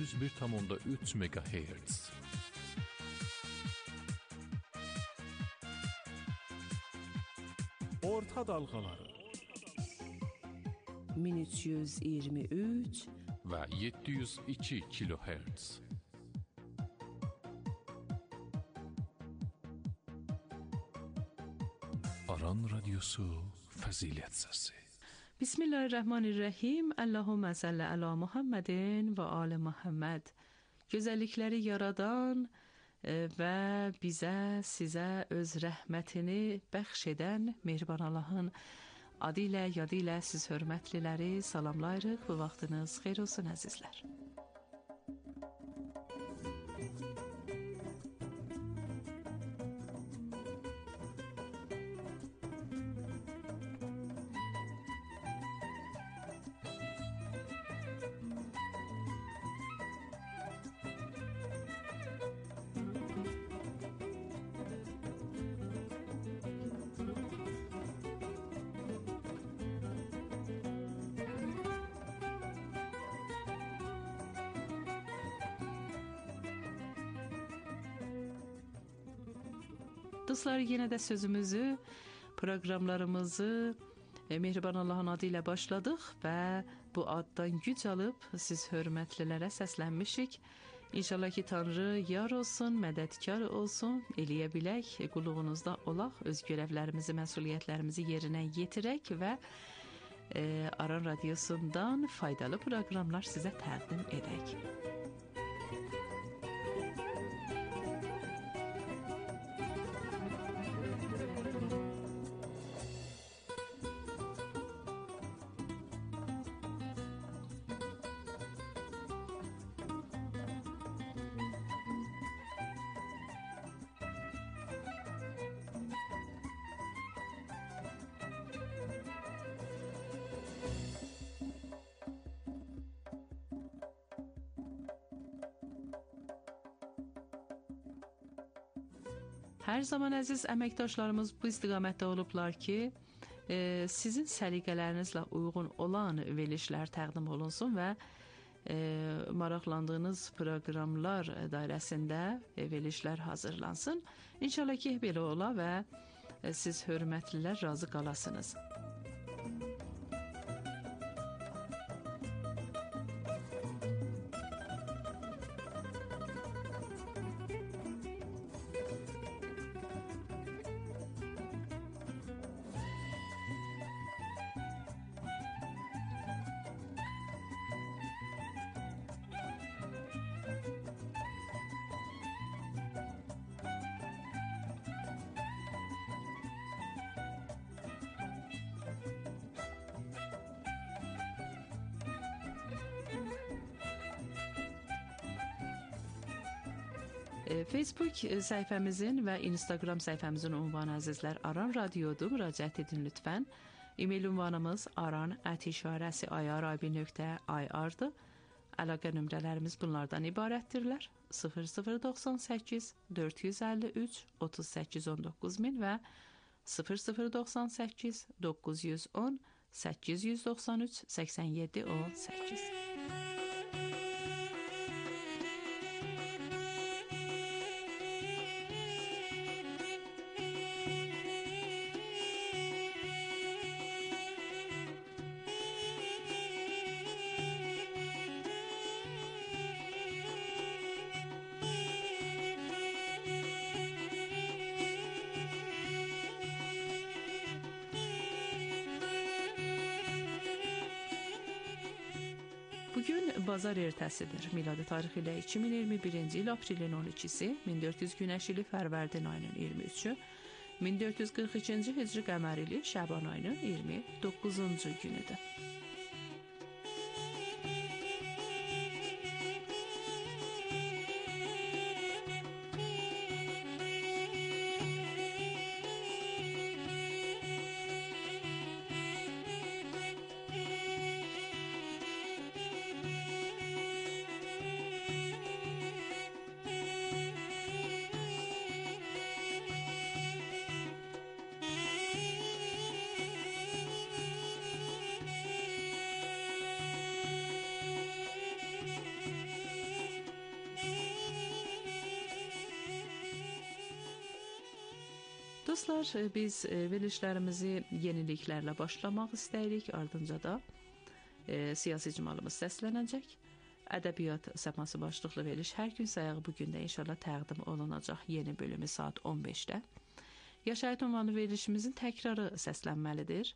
101,3 MHz. Orta dalğaları 1323 və 702 kHz. Aran Radyosu Fəzilət Səsi. Bismillahirrahmanirrahim. Allahümme salli ala Muhammedin ve ali Muhammed. Gözəllikləri yaradan və bizə, sizə öz rəhmətini bəxş edən mehriban Allahın adı ilə, yadı ilə siz hörmətliləri salamlayırıq. Bu vaxtınız xeyir olsun əzizlər. Dostlar, yenə də sözümüzü, proqramlarımızı mehriban Allahın adı ilə başladıq və bu addan güc alıb siz hörmətlilərə səslənmişik. İnşallah ki, Tanrı yar olsun, mədədkar olsun, eləyə bilək, qulluğunuzda olaq, öz görevlərimizi, məsuliyyətlərimizi yerinə yetirək və Aran Radyosundan faydalı proqramlar sizə təqdim edək. Hər zaman əziz əməkdaşlarımız bu istiqamətdə olublar ki, sizin səliqələrinizlə uyğun olan verilişlər təqdim olunsun və maraqlandığınız proqramlar dairəsində verilişlər hazırlansın. İnşallah ki, belə ola və siz hörmətlilər razı qalasınız. Facebook səhifəmizin və Instagram səhifəmizin ünvanı əzizlər Aran Radiodur. Müraciət edin lütfən. E-mail ünvanımız aran@irib.ir.ir-dır. Əlaqə nömrələrimiz bunlardan ibarətdirlər. 0098 453 3819 və 0098 910 893 8718. Bugün bazar ertəsidir. Miladi tarixi ilə 2021-ci il aprelin 12-si, 1400 günəş ili Fərvərdin ayının 23-ü, 1442-ci hicri qəmər ili Şəban ayının 29-cu günüdür. Dostlar, biz verilişlərimizi yeniliklərlə başlamaq istəyirik. Ardınca da siyasi icmalımız səslənəcək. Ədəbiyyat səması başlıqlı veriliş hər gün sayağı bugün də inşallah təqdim olunacaq yeni bölümü saat 15-də. Yaşayət ünvanlı verilişimizin təkrarı səslənməlidir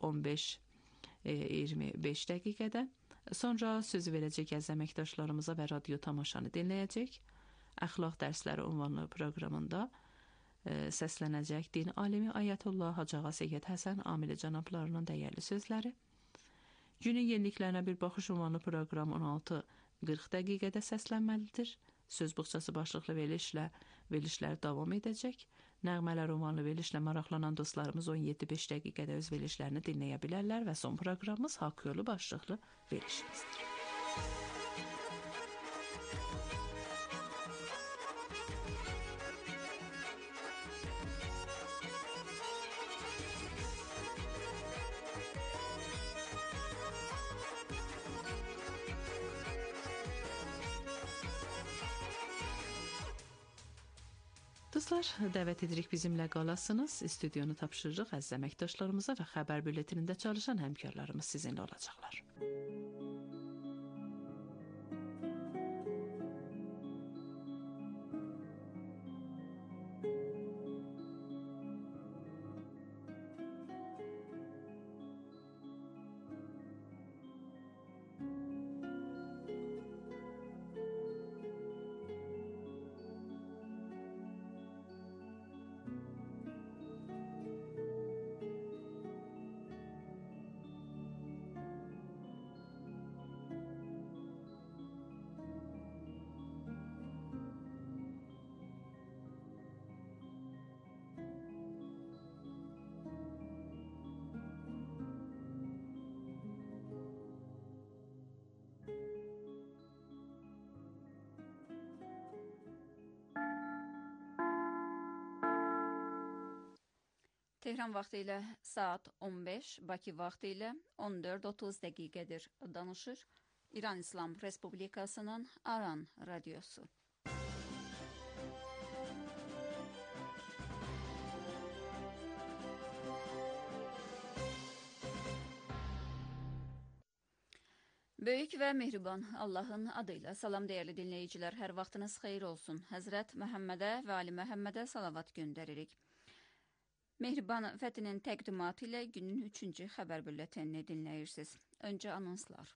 15-25 dəqiqədə. Sonra sözü verəcək əziz əməkdaşlarımıza və radio tamaşanı dinləyəcək. Əxlaq dərsləri ünvanlı proqramında səslənəcək din alimi Ayətullah Hacıağa Seyid Həsən Amili cənablarının dəyərli sözləri. Günün yeniliklərinə bir baxış ünvanlı proqram 16:40 dəqiqədə səslənməlidir. Söz buxçası başlıqlı verilişlər davam edəcək. Nəğmələr ünvanlı verilişlə maraqlanan dostlarımız 17:05 dəqiqədə öz verilişlərini dinləyə bilərlər və son proqramımız Haqq Yolu başlıqlı verilişimizdir. Dostlar, dəvət edirik bizimlə qalasınız. Studionu tapşırırıq əziz əməkdaşlarımıza və xəbər bülletinində çalışan həmkarlarımız sizinlə olacaqlar. Tehran vaxtı ilə saat 15, Bakı vaxtı ilə 14:30 dəqiqədir. Danışır İran İslam Respublikasının Aran radiosu. Böyük və mehriban Allahın adıyla salam dəyərli dinləyicilər, hər vaxtınız xeyir olsun. Həzrət Məhəmmədə və Ali Məhəmmədə salavat göndəririk. Mehriban Fətinin təqdimatı ilə günün 3-cü xəbər bülletenini dinləyirsiniz. Öncə anonslar.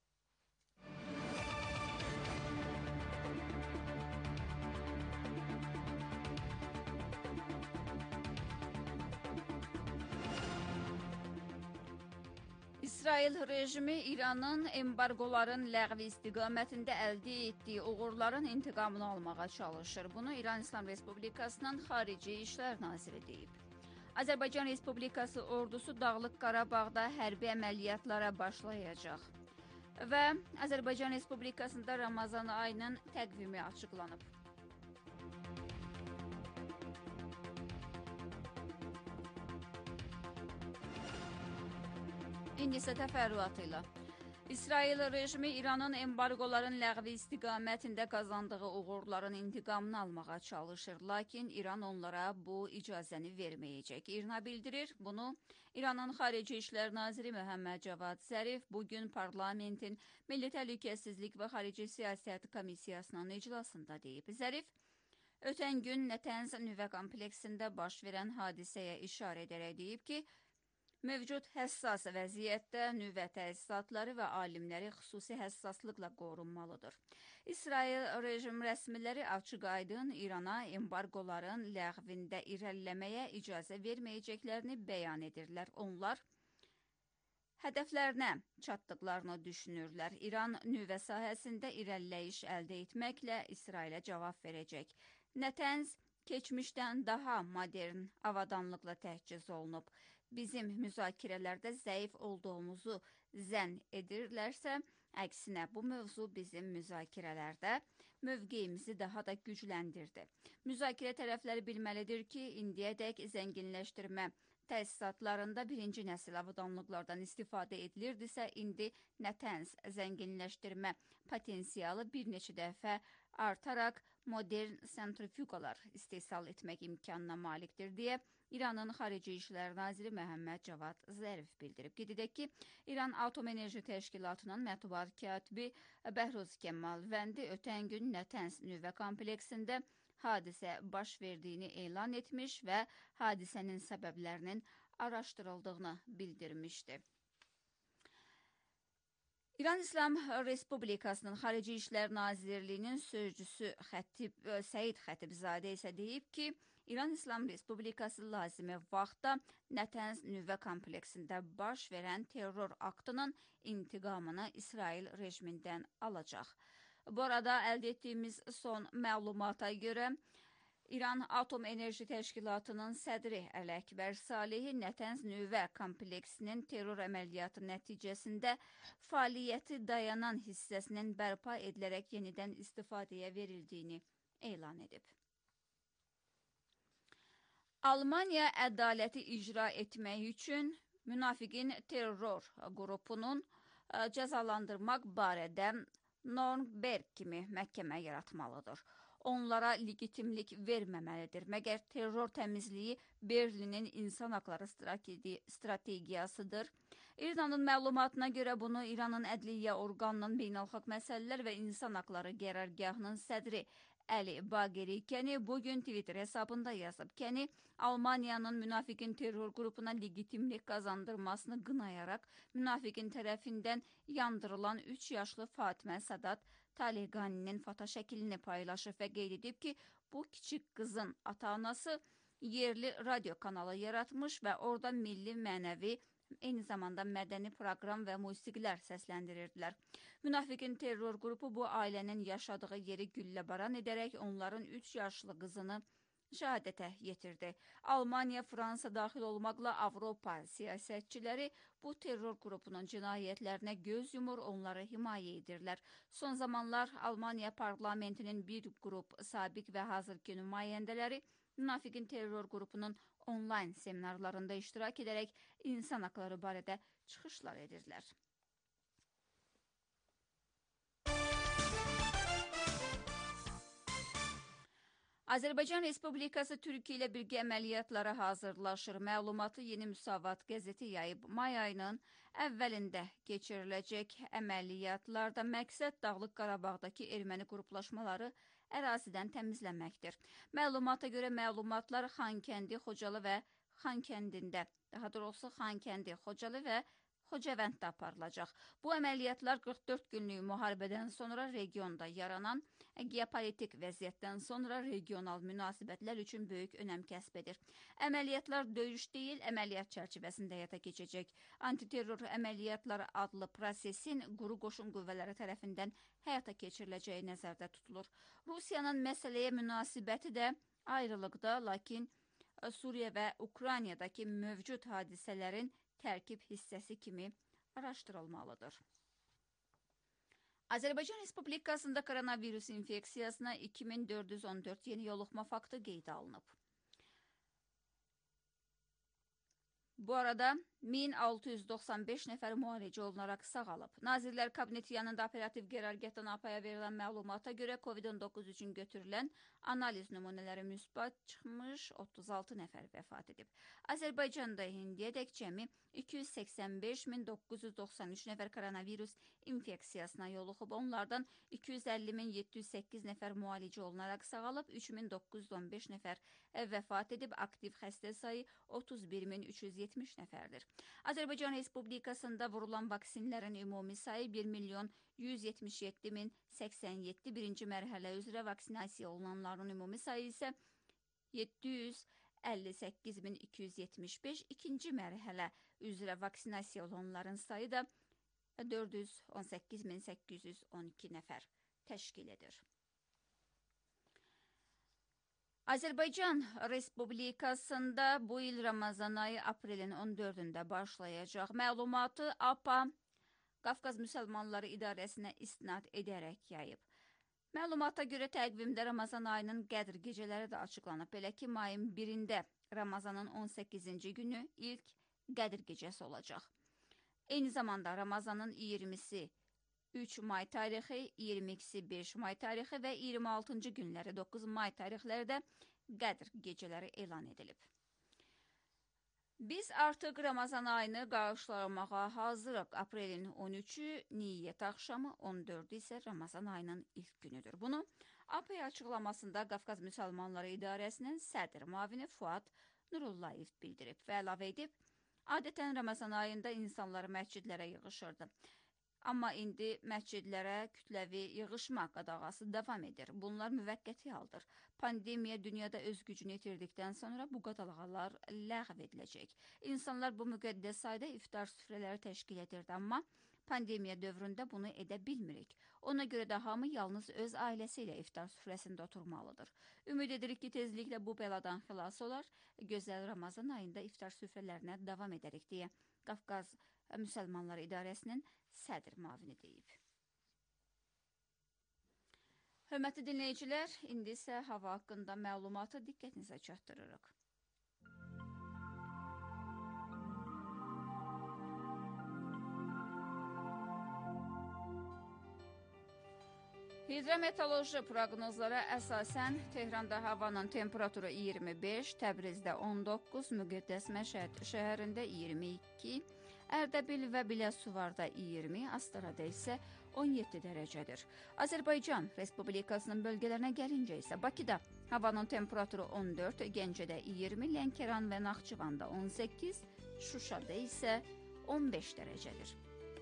İsrail rejimi İranın embargoların ləğvi istiqamətində əldə etdiyi uğurların intiqamını almağa çalışır. Bunu İran İslam Respublikasının Xarici İşlər Naziri deyib. Azərbaycan Respublikası ordusu Dağlıq Qarabağda hərbi əməliyyatlara başlayacaq və Azərbaycan Respublikasında Ramazan ayının təqvimi açıqlanıb. İndi isə təfərrüatıyla. İsrail rejimi İranın embargoların ləğvi istiqamətində qazandığı uğurların intiqamını almağa çalışır. Lakin İran onlara bu icazəni verməyəcək. İRNA bildirir. Bunu İranın Xarici İşlər Naziri Məhəmməd Cavad Zərif bugün parlamentin Milli Təhlükəsizlik və Xarici Siyasət Komissiyasının iclasında deyib. Zərif, ötən gün Nətənz nüvə kompleksində baş verən hadisəyə işarə edərək deyib ki, mövcud həssas vəziyyətdə nüvə təsisatları və alimləri xüsusi həssaslıqla qorunmalıdır. İsrail rejim rəsmiləri açıq-aydın İrana embargoların ləğvində irəliləməyə icazə verməyəcəklərini bəyan edirlər. Onlar hədəflərinə çatdıqlarını düşünürlər. İran nüvə sahəsində irəliləyiş əldə etməklə İsrailə cavab verəcək. Nətənz keçmişdən daha modern avadanlıqla təhciz olunub. Bizim müzakirələrdə zəif olduğumuzu zənn edirlərsə, əksinə bu mövzu bizim müzakirələrdə mövqeyimizi daha da gücləndirdi. Müzakirə tərəfləri bilməlidir ki, indiyədək zənginləşdirmə təsisatlarında birinci nəsil avadanlıqlardan istifadə edilirdisə, indi Natanz zənginləşdirmə potensialı bir neçə dəfə artaraq modern sentrifugalar istehsal etmək imkanına malikdir deyə İranın Xarici İşlər Naziri Məhəmməd Cavad Zərif bildirib. Qeyd edək ki, İran Atom Enerji Təşkilatının mətbuat katibi Bəhruz Kəmalvəndi ötən gün Natanz nüvə kompleksində hadisə baş verdiyini elan etmiş və hadisənin səbəblərinin araşdırıldığını bildirmişdi. İran İslam Respublikasının Xarici İşlər Nazirliyinin sözcüsü Səid Xətibzadə isə deyib ki, İran İslam Respublikası lazımi vaxtda Natanz nüvə kompleksində baş verən terror aktının intiqamını İsrail rejimindən alacaq. Bu arada əldə etdiyimiz son məlumata görə İran Atom Enerji Təşkilatının sədri Əli Əkbər Salehi Natanz nüvə kompleksinin terror əməliyyatı nəticəsində fəaliyyəti dayanan hissəsinin bərpa edilərək yenidən istifadəyə verildiğini elan edib. Almaniya ədaləti icra etmək üçün münafiqin terror qrupunun cəzalandırmaq barədə Nürnberg kimi məhkəmə yaratmalıdır. Onlara legitimlik verməməlidir. Məgər terror təmizliyi Berlinin insan haqları strategiyasıdır. İranın məlumatına görə bunu İranın ədliyyə orqanının beynəlxalq məsələlər və insan haqları qərargahının sədri Əli Baqeri Kəni bugün Twitter hesabında yazıb. Kəni Almaniyanın münafiqin terror qrupuna legitimlik qazandırmasını qınayaraq münafiqin tərəfindən yandırılan 3 yaşlı Fatimə Sadat Taleqaninin fotoşəklini paylaşıb və qeyd edib ki, bu kiçik qızın ata-anası yerli radyo kanalı yaratmış və orada milli mənəvi eyni zamanda mədəni proqram və musiqilər səsləndirirdilər. Münafiqin terror qrupu bu ailənin yaşadığı yeri gülləbaran edərək onların 3 yaşlı qızını şəhadətə yetirdi. Almaniya, Fransa daxil olmaqla Avropa siyasətçiləri bu terror qrupunun cinayətlərinə göz yumur, onları himayə edirlər. Son zamanlar Almaniya parlamentinin bir qrup sabiq və hazırki nümayəndələri münafiqin terror qrupunun onlayn seminarlarında iştirak edərək insan haqları barədə çıxışlar edirlər. Azərbaycan Respublikası Türkiyə ilə birgə əməliyyatlara hazırlaşır. Məlumatı Yeni Müsavat qəzeti yayıb. May ayının əvvəlində keçiriləcək əməliyyatlarda məqsəd Dağlıq Qarabağdakı erməni qruplaşmaları ərazidən təmizləməkdir. Məlumata görə məlumatlar Xankəndi, Xocalı və Xankəndində, daha doğrusu Xankəndi, Xocalı və Xocavənddə aparılacaq. Bu əməliyyatlar 44 günlük müharibədən sonra regionda yaranan geopolitik vəziyyətdən sonra regional münasibətlər üçün böyük önəm kəsb edir. Əməliyyatlar döyüş deyil, əməliyyat çərçivəsində həyata keçəcək. Antiterror əməliyyatları adlı prosesin quru qoşun qüvvələri tərəfindən həyata keçiriləcəyi nəzərdə tutulur. Rusiyanın məsələyə münasibəti də ayrılıqda, lakin Suriya və Ukraynadakı mövcud hadisələrin tərkib hissəsi kimi araşdırılmalıdır. Azərbaycan Respublikasında koronavirus infeksiyasına 2414 yeni yoluxma faktı qeydə alınıb. Bu arada 1695 nəfər müalicə olunaraq sağalıb. Nazirlər Kabineti yanında operativ qərargahdan APAya verilən məlumata görə COVID-19 üçün götürülən analiz nümunələri müsbət çıxmış, 36 nəfər vəfat edib. Azərbaycanda indiyədək cəmi 285.993 nəfər koronavirus infeksiyasına yoluxub. Onlardan 250.708 nəfər müalicə olunaraq sağalıb, 3915 nəfər vəfat edib. Aktiv xəstə sayı 31370 nəfərdir. Azərbaycan Respublikasında vurulan vaksinlərin ümumi sayı 1.177.087, birinci mərhələ üzrə vaksinasiya olunanların ümumi sayı isə 758.275, ikinci mərhələ üzrə vaksinasiya olunanların sayı da 418.812 nəfər təşkil edir. Azərbaycan Respublikasında bu il Ramazan ayı aprelin 14-də başlayacaq. Məlumatı APA Qafqaz Müsəlmanları İdarəsinə istinad edərək yayıb. Məlumata görə təqvimdə Ramazan ayının Qədr gecələri də açıqlanıb. Belə ki, mayın 1-də Ramazanın 18-ci günü ilk Qədir gecəsi olacaq. Eyni zamanda Ramazanın 20-si 3 may tarixi, 22-si 5 may tarixi və 26-cı günləri 9 may tarixləri də Qədir gecələri elan edilib. Biz artıq Ramazan ayını qarşılamağa hazırıq. Aprelin 13-ü Niyyət axşamı, 14-ü isə Ramazan ayının ilk günüdür. Bunu AP açıqlamasında Qafqaz Müsəlmanları İdarəsinin sədr müavini Fuad Nurullayev bildirib və əlavə edib, adətən Ramazan ayında insanlar məscidlərə yığışırdı. Amma indi məscidlərə kütləvi yığışma qadağası davam edir. Bunlar müvəqqəti haldır. Pandemiya dünyada öz gücünü itirdikdən sonra bu qadağalar ləğv ediləcək. İnsanlar bu müqəddəs ayda iftar süfrələri təşkil edirdi, amma pandemiya dövründə bunu edə bilmirik. Ona görə də hamı yalnız öz ailəsi ilə iftar süfrəsində oturmalıdır. Ümid edirik ki, tezliklə bu bəladan xilas olar, gözəl Ramazan ayında iftar süfrələrinə davam edərik deyə Qafqaz Müsəlmanları İdarəsinin sədr müavini deyib. Hörmətli dinləyicilər, indi isə hava haqqında məlumatı diqqətinizə çatdırırıq. Hidrometeoroloji proqnozlara əsasən Tehranda havanın temperaturu 25, Təbrizdə 19, Müqəddəs Məşhəd şəhərində 22, Ərdəbil və Biləsuvarda 20, Astarada isə 17 dərəcədir. Azərbaycan Respublikasının bölgələrinə gəlincə isə Bakıda havanın temperaturu 14, Gəncədə 20, Lənkəran və Naxçıvanda 18, Şuşada isə 15 dərəcədir.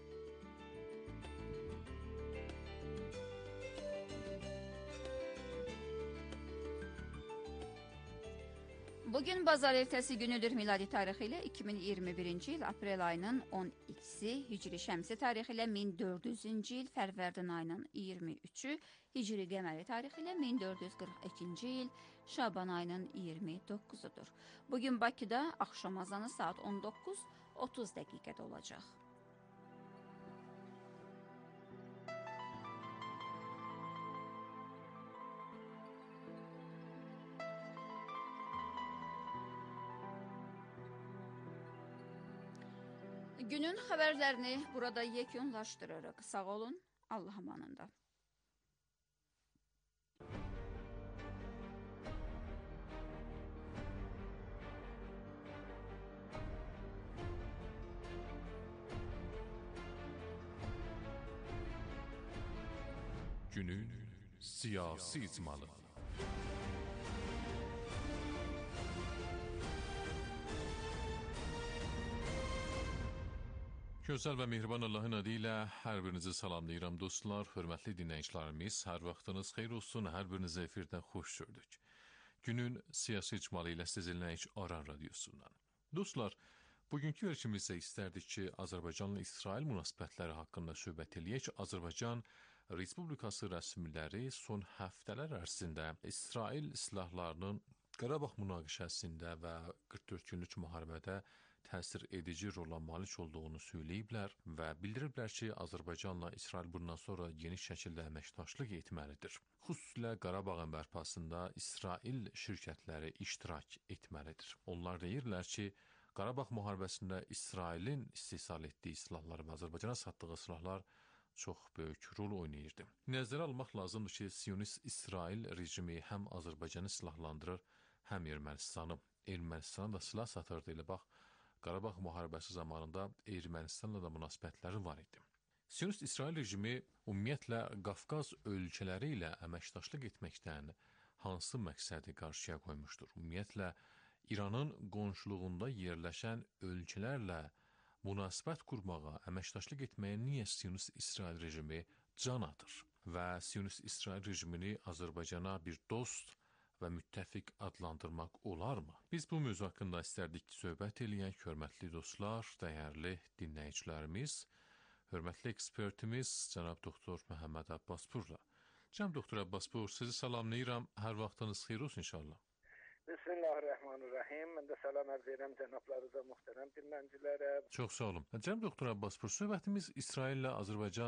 Bugün bazar ertəsi günüdür miladi tarixi ilə 2021-ci il aprel ayının 12-si, Hicri şəmsi tarixi ilə 1400-cü il fərvərdin ayının 23-ü, Hicri qəməri tarixi ilə 1442-ci il Şaban ayının 29-udur. Bugün Bakıda axşam azanı saat 19:30 dəqiqədə olacaq. Günün xəbərlərini burada yekunlaşdırırıq. Sağ olun, Allah amanında. Günün siyasi icmalı. Gözəl və mehriban Allahın adı ilə hər birinizi salamlayıram dostlar, hörmətli dinləyicilərimiz, hər vaxtınız xeyir olsun, hər birinizə efirdən xoş gördük. Günün siyasi icmalı ilə sizinləyik Aran radiosundan. Dostlar, bugünkü verilişimizdə istərdik ki, Azərbaycanla İsrail münasibətləri haqqında söhbət eləyək. Azərbaycan Respublikası rəsmiləri son həftələr ərzində İsrail silahlarının Qarabağ münaqişəsində və 44 günlük müharibədə təsir edici rola malik olduğunu söyləyiblər və bildiriblər ki, Azərbaycanla İsrail bundan sonra geniş şəkildə əməkdaşlıq etməlidir. Xüsusilə Qarabağın bərpasında İsrail şirkətləri iştirak etməlidir. Onlar deyirlər ki, Qarabağ müharibəsində İsrailin istehsal etdiyi silahlar və Azərbaycana satdığı silahlar çox böyük rol oynayırdı. Nəzərə almaq lazımdır ki, Siyonist İsrail rejimi həm Azərbaycanı silahlandırır, həm Ermənistanı. Ermənistana da silah satırdı. Elə bax, Qarabağ müharibəsi zamanında Ermənistanla da münasibətləri var idi. Siyonist İsrail rejimi ümumiyyətlə Qafqaz ölkələri ilə əməkdaşlıq etməkdən hansı məqsədi qarşıya qoymuşdur? Ümumiyyətlə, İranın qonşuluğunda yerləşən ölkələrlə münasibət qurmağa, əməkdaşlıq etməyə niyə Siyonist İsrail rejimi can atır? Və Siyonist İsrail rejimini Azərbaycana bir dost və müttəfiq adlandırmaq olarmı? Biz bu mövzu haqqında istərdik ki, söhbət eləyək, hörmətli dostlar, dəyərli dinləyicilərimiz, hörmətli ekspertimiz cənab doktor Məhəmməd Abbasburla. Cənab doktor Abbasbur, sizi salamlayıram, hər vaxtınız xeyir olsun inşallah. Bismillahirrahmanirrahim. Mən də salam ərz edirəm cənablarınıza, mühtərəm dinləyicilərə. Çox sağ olun. Cənab doktor Abbasbur, söhbətimiz İsrail ilə Azərbaycan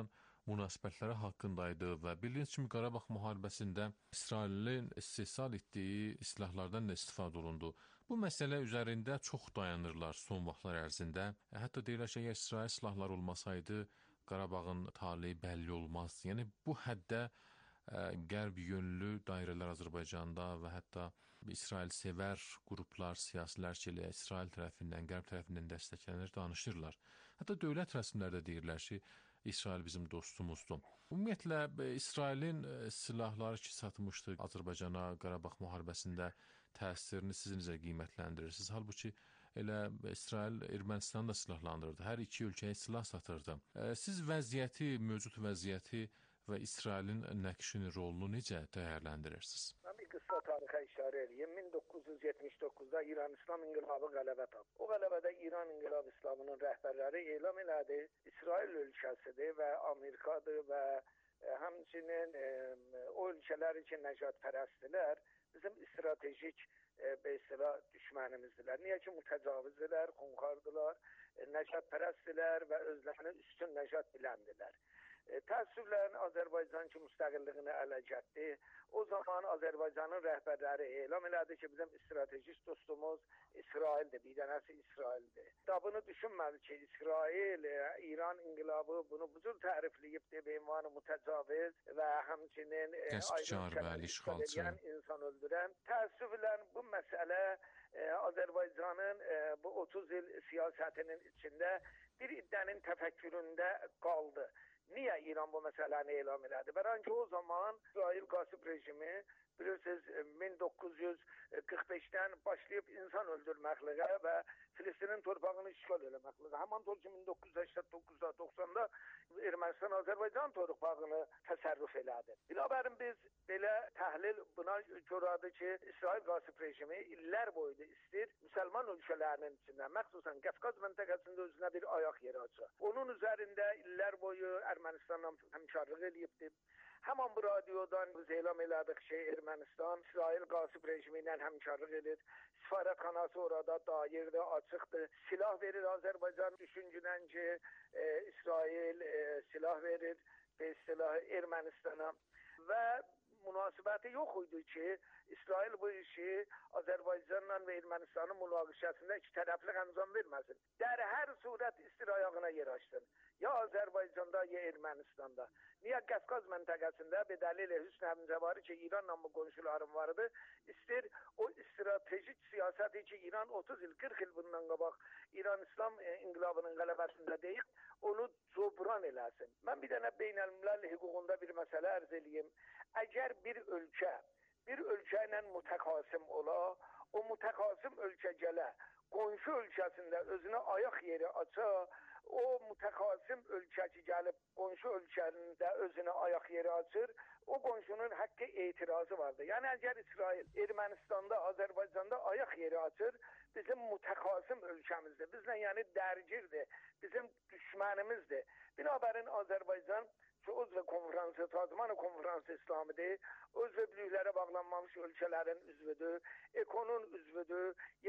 münasibətləri haqqındaydı və bildiyiniz kimi Qarabağ müharibəsində İsrailin istehsal etdiyi silahlardan da istifadə olundu. Bu məsələ üzərində çox dayanırlar son vaxtlar ərzində. Hətta deyirlər ki, əgər İsrail silahları olmasaydı, Qarabağın taleyi bəlli olmazdı. Yəni bu həddə qərb yönlü dairələr Azərbaycanda və hətta İsrail sevər qruplar, siyasilər ki, elə İsrail tərəfindən, qərb tərəfindən dəstəklənir, danışırlar. Hətta dövlət rəsmiləri də deyirlər ki, İsrail bizim dostumuzdur. Ümumiyyətlə, İsrailin silahları ki, satmışdı Azərbaycana Qarabağ müharibəsində təsirini siz necə qiymətləndirirsiniz? Halbuki elə İsrail Ermənistanı da silahlandırdı. Hər iki ölkəyə silah satırdı. Siz vəziyyəti, mövcud vəziyyəti və İsrailin nəqşini, rolunu necə dəyərləndirirsiniz? Mən bir qısa tarixə işarə edeyim. 1979-da İran İslam İnqilabı qələbə tapdı. O qələbədə İran İnqilab İslamının rəhbərləri elan elədi. İsrail ölkəsidir və Amerikadır və həmçinin o ölkələr üçün nəcatpərəstlər bizim stratejik belə düşmənimizdirlər. Niyə ki, mütəcavizdirlər, xunxardılar, nəcatpərəstdirlər və özlərini üstün nəcat biləndilər. Təəssüflə Azərbaycan ki, müstəqilliyini ələ gəldi. O zaman Azərbaycanın rəhbərləri elan elədi ki, bizim stratejik dostumuz İsraildir, bir dənəsi İsraildir. Dabını düşünmədi ki, İsrail, İran inqilabı bunu bu cür tərifləyibdir, beynvanı mütəcaviz və həmçinin qəsbkar və işğalçı insan öldürən. Təəssüflə bu məsələ Azərbaycanın bu 30 il siyasətinin içində bir iddənin təfəkküründə qaldı. Niyə İran bu məsələni elan elədi? Bəlkə o zaman İsrail qasib rejimi bilirsiniz 1945-dən başlayıb insan öldürməklə və Filistin torpağını işğal eləməklə. Həmin ki 1989-da 90-da Ermənistan Azərbaycan torpağını təsərrüf elədi. Binabərin biz belə təhlil buna görədir ki, İsrail qasib rejimi illər boyu istəyir müsəlman ölkələrinin içində, məxsusən Qafqaz məntəqəsində özünə bir ayaq yeri açır. Onun üzərində illər boyu Ermənistanla həmkarlıq eləyibdi. Həman bu radiodan biz elan elədik ki, Ermənistan İsrail qasib rejimi ilə həmkarlıq edir. Səfarətxanası orada dairdir, açıqdır. Silah verir Azərbaycan düşüncünən ki, İsrail silah verir silah Ermənistana və münasibəti yox idi ki, İsrail bu işi Azərbaycanla və Ermənistanın münaqişəsində iki tərəfli əncam verməsin. در hər surət istir ayağına yer açsın. Ya Azərbaycanda, ya Ermənistanda. Niyə Qafqaz məntəqəsində bir dəlil hüsn həmcəvarı ki, İranla bu qonşularım vardı, istir o stratejik siyasəti ki, İran 30 il, 40 il bundan qabaq İran İslam inqilabının qələbəsində deyib, onu cobran eləsin. Mən bir dənə beynəlmiləl hüququnda bir məsələ ərz eləyim. Əgər bir ölkə ilə mütəqasim ola, o mütəqasim ölkə gələ, qonşu ölkəsində özünə ayaq yeri aça, o mütəqasim ölkə ki gəlib qonşu ölkəndə özünə ayaq yeri açır, o qonşunun haqqı etirazı vardır. Yəni əgər İsrail Ermənistanda, Azərbaycanda ayaq yeri açır, bizim mütəqasim ölkəmizdir. Bizlə yəni dərgirdir, bizim düşmənimizdir. Binabərin Azərbaycan ki, özü konferansı, Tazman konferansı İslamidir, özü birliklərə bağlanmamış ölkələrin üzvüdür, EKO'nun üzvüdür,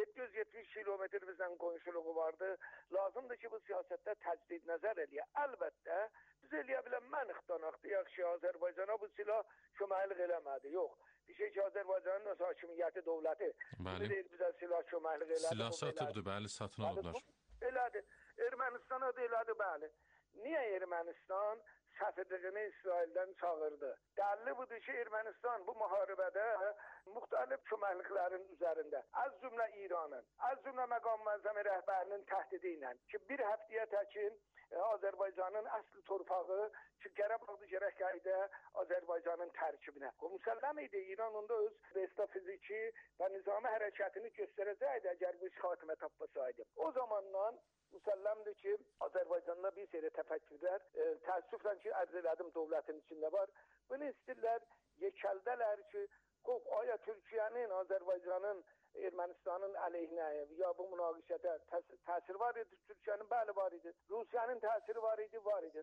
770 kilometr bizdən qonşuluğu vardır. Lazımdır ki, bu siyasətdə təcidid nəzər eləyə. Əlbəttə, biz eləyə bilən mənixdanaq deyək ki, Azərbaycana bu silah köməklik eləmədi. Yox, bir şey ki, Azərbaycanın öz hakimiyyəti, dövləti bizə silah köməklik elədi. Silah satıbdır, bəli, satın alıblar. Elədir, Ermənistana da elədi, bəli. Niyə Ermənistan səfirliyini İsraildən çağırdı? Dəlli budur ki, Ermənistan bu müharibədə müxtəlif köməkliklərin üzərində, az cümlə İranın, az cümlə məqam müəzzəmi rəhbərinin təhdidi ilə ki, bir həftəyə təkin Azərbaycanın əsl torpağı ki, Qarabağda gərək qayda Azərbaycanın tərkibinə. O müsəlləm idi, İran onda öz fiziki və nizami hərəkətini göstərəcəkdi, əgər bu iş xatimə tapmasaydı. O zamandan müsəlləmdir ki, Azərbaycanda bir seri təfəkkürlər, təəssüflə ki, ərz elədim dövlətin içində var. Bunu istəyirlər, yekəldələr ki, aya Türkiyənin, Azərbaycanın, Ermənistanın əleyhinə ya bu münaqişədə təsir var idi, Türkiyənin bəli var idi, Rusiyanın təsiri var idi,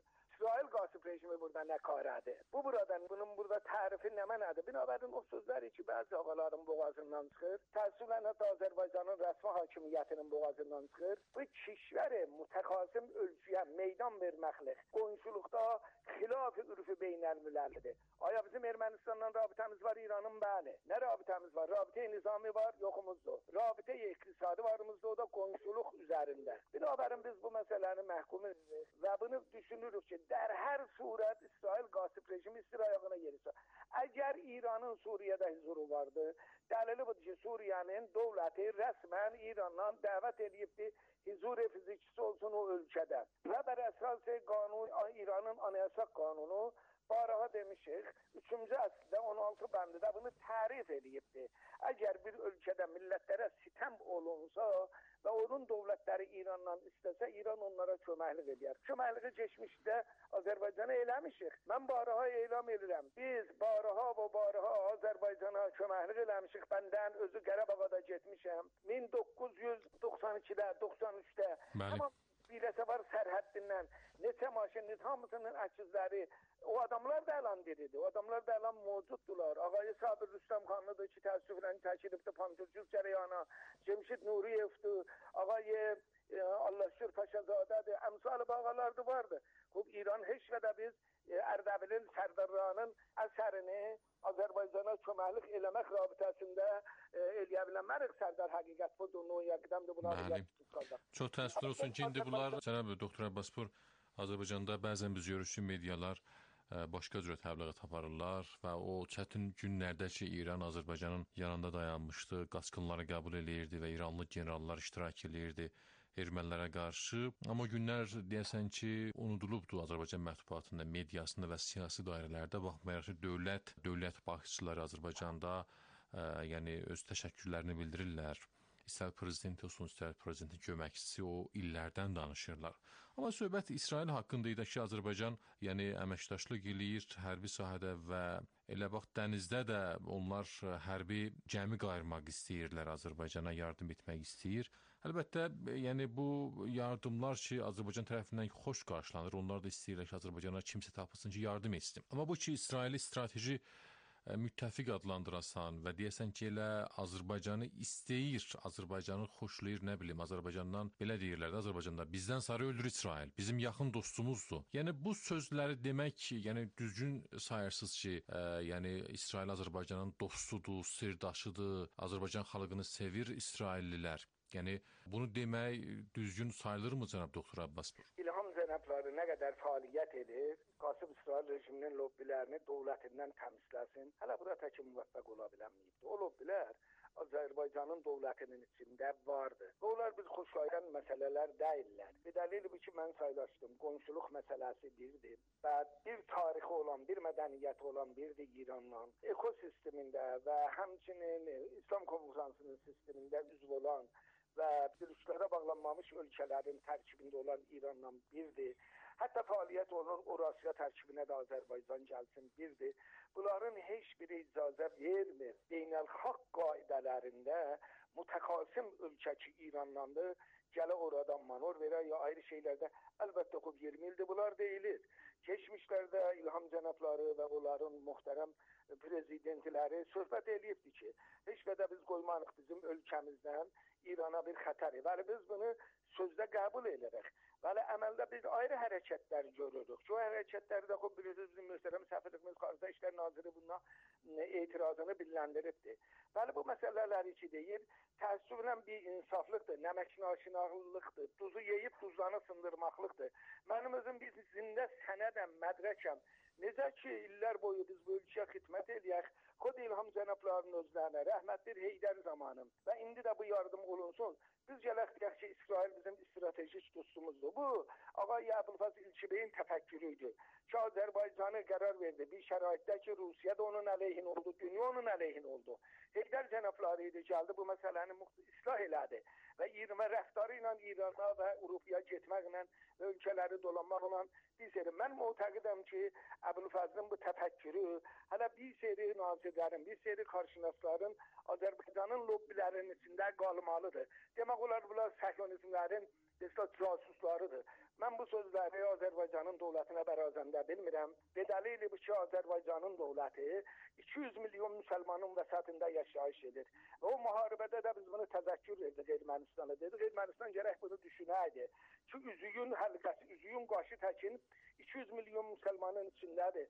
İsrail qasib rejimi burada nə karadır? Bunun burada tərifi nə mənadır? Binabərin o sözləri ki, bəzi ağaların boğazından çıxır, təəssüflə hətta Azərbaycanın rəsmi hakimiyyətinin boğazından çıxır. Bu kişvəri mütəqasim ölçüyə meydan verməklə qonşuluqda xilaf-ı ürfü beynəlmiləllidir. Aya bizim Ermənistanla rabitəmiz var, İranın bəli. Nə rabitəmiz var? Rabitə nizami var, yoxumuzdur. Rabitə iqtisadi varımızda, o da qonşuluq üzərində. Binabərin biz bu məsələni məhkum edirik və bunu düşünürük ki, dər hər surət İsrail qasib rejimi istir ayağına yersə. Əgər İranın Suriyədə hüzuru vardı, dəlili budur ki, Suriye'nin dövləti rəsmən İrandan dəvət edibdir, huzur fizikçisi olsun o ölkədə. Və bər əsas qanun, İranın anayasa qanunu baraha demişik, 3-cü əsrdə 16 bəndində bunu tərif edibdir. Əgər bir ölkədə millətlərə sitəm olunsa və onun dövlətləri İrandan istəsə, İran onlara köməklik edər. Köməkliyi keçmişdə Azərbaycana eləmişik. Mən baraha elam edirəm. Biz baraha Azərbaycana köməklik eləmişik. Bəndən özü Qarabağda getmişəm. 1992-də, 93-də. Tamam. Biləsə var sərhəddindən neçə maşın, hamısının əkizləri, o adamlar da elan verirdi. O adamlar da elan mövcuddular. Ağay Sabir Rüstəmxanlıdır ki, təəssüflə çəkilibdi Panturcuk cərəyana, Cemşid Nuriyevdir, ağay Allahşükür Paşazadədir, əmsalı bağalardı vardı. İran heç və də biz Ərdəbilin sərdarlarının əsərini Azərbaycana köməklik eləmək rabitəsində eləyə bilmərik. Sərdar həqiqət budur, nöyəqdəmdir bunlar. Çox təəssüflər olsun ki, indi bunlar, cənab doktor Abbasbur, Azərbaycanda bəzən biz görüşü medialar başqa cür təbliğat aparırlar və o çətin günlərdə ki, İran Azərbaycanın yanında dayanmışdı, qaçqınları qəbul eləyirdi və İranlı generallar iştirak eləyirdi ermənilərə qarşı. Amma günlər deyəsən ki, unudulubdur Azərbaycan mətbuatında, mediasında və siyasi dairələrdə. Baxmayaraq ki, dövlət başçıları Azərbaycanda yəni öz təşəkkürlərini bildirirlər. İstər prezidenti olsun, istər prezidentin köməkçisi o illərdən danışırlar. Amma söhbət İsrail haqqında idi ki, Azərbaycan yəni əməkdaşlıq eləyir hərbi sahədə və elə bax dənizdə də onlar hərbi gəmi qayırmaq istəyirlər, Azərbaycana yardım etmək istəyir. Əlbəttə, yəni bu yardımlar ki, Azərbaycan tərəfindən xoş qarşılanır. Onlar da istəyirlər ki, Azərbaycana kimsə tapılsın ki, yardım etsin. Amma bu ki, İsraili strateji müttəfiq adlandırasan və deyəsən ki, elə Azərbaycanı istəyir, Azərbaycanı xoşlayır, nə bilim, Azərbaycandan belə deyirlər də, Azərbaycanda bizdən sarı öldür İsrail, bizim yaxın dostumuzdur. Yəni bu sözləri demək, yəni düzgün sayırsınız ki, yəni İsrail Azərbaycanın dostudur, sirdaşıdır, Azərbaycan xalqını sevir İsraillilər. Yəni bunu demək düzgün sayılırmı cənab doktor Abbasbur? İlham cənabları nə qədər fəaliyyət edir, qasıb İsrail rejiminin lobbilərini dövlətindən təmizləsin. Hələ bura təki müvəffəq ola bilənməyibdir. O lobbilər Azərbaycanın dövlətinin içində vardır. Onlar biz xoşlayan məsələlər deyirlər. Bir dəlil bu ki, mən saylaşdım. Qonşuluq məsələsi birdir. Və bir tarixi olan, bir mədəniyyəti olan birdir İranla. Ekosistemində və həmçinin İslam Konferansının sistemində üzv olan və dürüşlərə bağlanmamış ölkələrin tərkibində olan İranla birdir. Hətta fəaliyyət olunur, Eurasiya tərkibinə də Azərbaycan gəlsin birdir. Bunların heç biri icazə vermir. Beynəlxalq qaydələrində mütəqasim ölkə ki İranlandır, gələ oradan manor verər ya ayrı şeylərdə əlbəttə 20 ildir bunlar deyilir. Keçmişlərdə İlham cənabları və onların mühtərəm prezidentləri söhbət eləyibdi ki, heç və də biz qoymarıq bizim ölkəmizdən İrana bir xətəri. Bəli, biz bunu sözdə qəbul edirik. Bəli, əməldə biz ayrı hərəkətlər görürük. O hərəkətlərdə bilirsiniz, bizim mühtərəm səfirliyimiz Xarici İşlər Naziri buna etirazını bildiribdir. Bəli, bu məsələləri ki deyir, təəssüflə bir insaflıqdır, nəməknaşınalıqdır, duzu yeyib duzlanı sındırmaqlıqdır. Mənim özüm bizimdə sənədəm, mədrəkəm. Necə ki, illər boyu biz bu ölkəyə xidmət eləyək, Xod İlham cənablarının özlərinə, rəhmətli Heydər zamanım və indi də bu yardım olunsun. Biz gələk deyək ki, İsrail bizim stratejik dostumuzdur. Bu, Ağay Əbülfəz İlçibəyin təfəkkürüydü ki, Azərbaycanı qərar verdi. Bir şəraitdə ki, Rusiya da onun əleyhin oldu, dünya onun əleyhin oldu. Heydər cənabları idi, gəldi bu məsələni islah elədi və rəftarı ilə İrana və Avropaya getməklə və ölkələri dolanmaqla bir seri. Mən mütəqidəm ki, Əbülfəzin bu təfəkkürü hələ bir seri nazirlərin, bir seri qarşınasların Azərbaycanın lobbilərinin içində qalmalıdır. Demək olar, bunlar səhyonizmlərin Mesela casuslarıdır. Mən bu sözləri Azərbaycanın dövlətinə bərazəndə bilmirəm. Bedəli bu ki, Azərbaycanın dövləti 200 milyon müsəlmanın vəsatında yaşayış edir. O müharibədə də biz bunu təzəkkür etdik Ermənistana. Dedik, Ermənistan gərək bunu düşünəydi. Ki, üzüyün həlqəsi, üzüyün qaşı təkin 200 milyon müsəlmanın içindədir.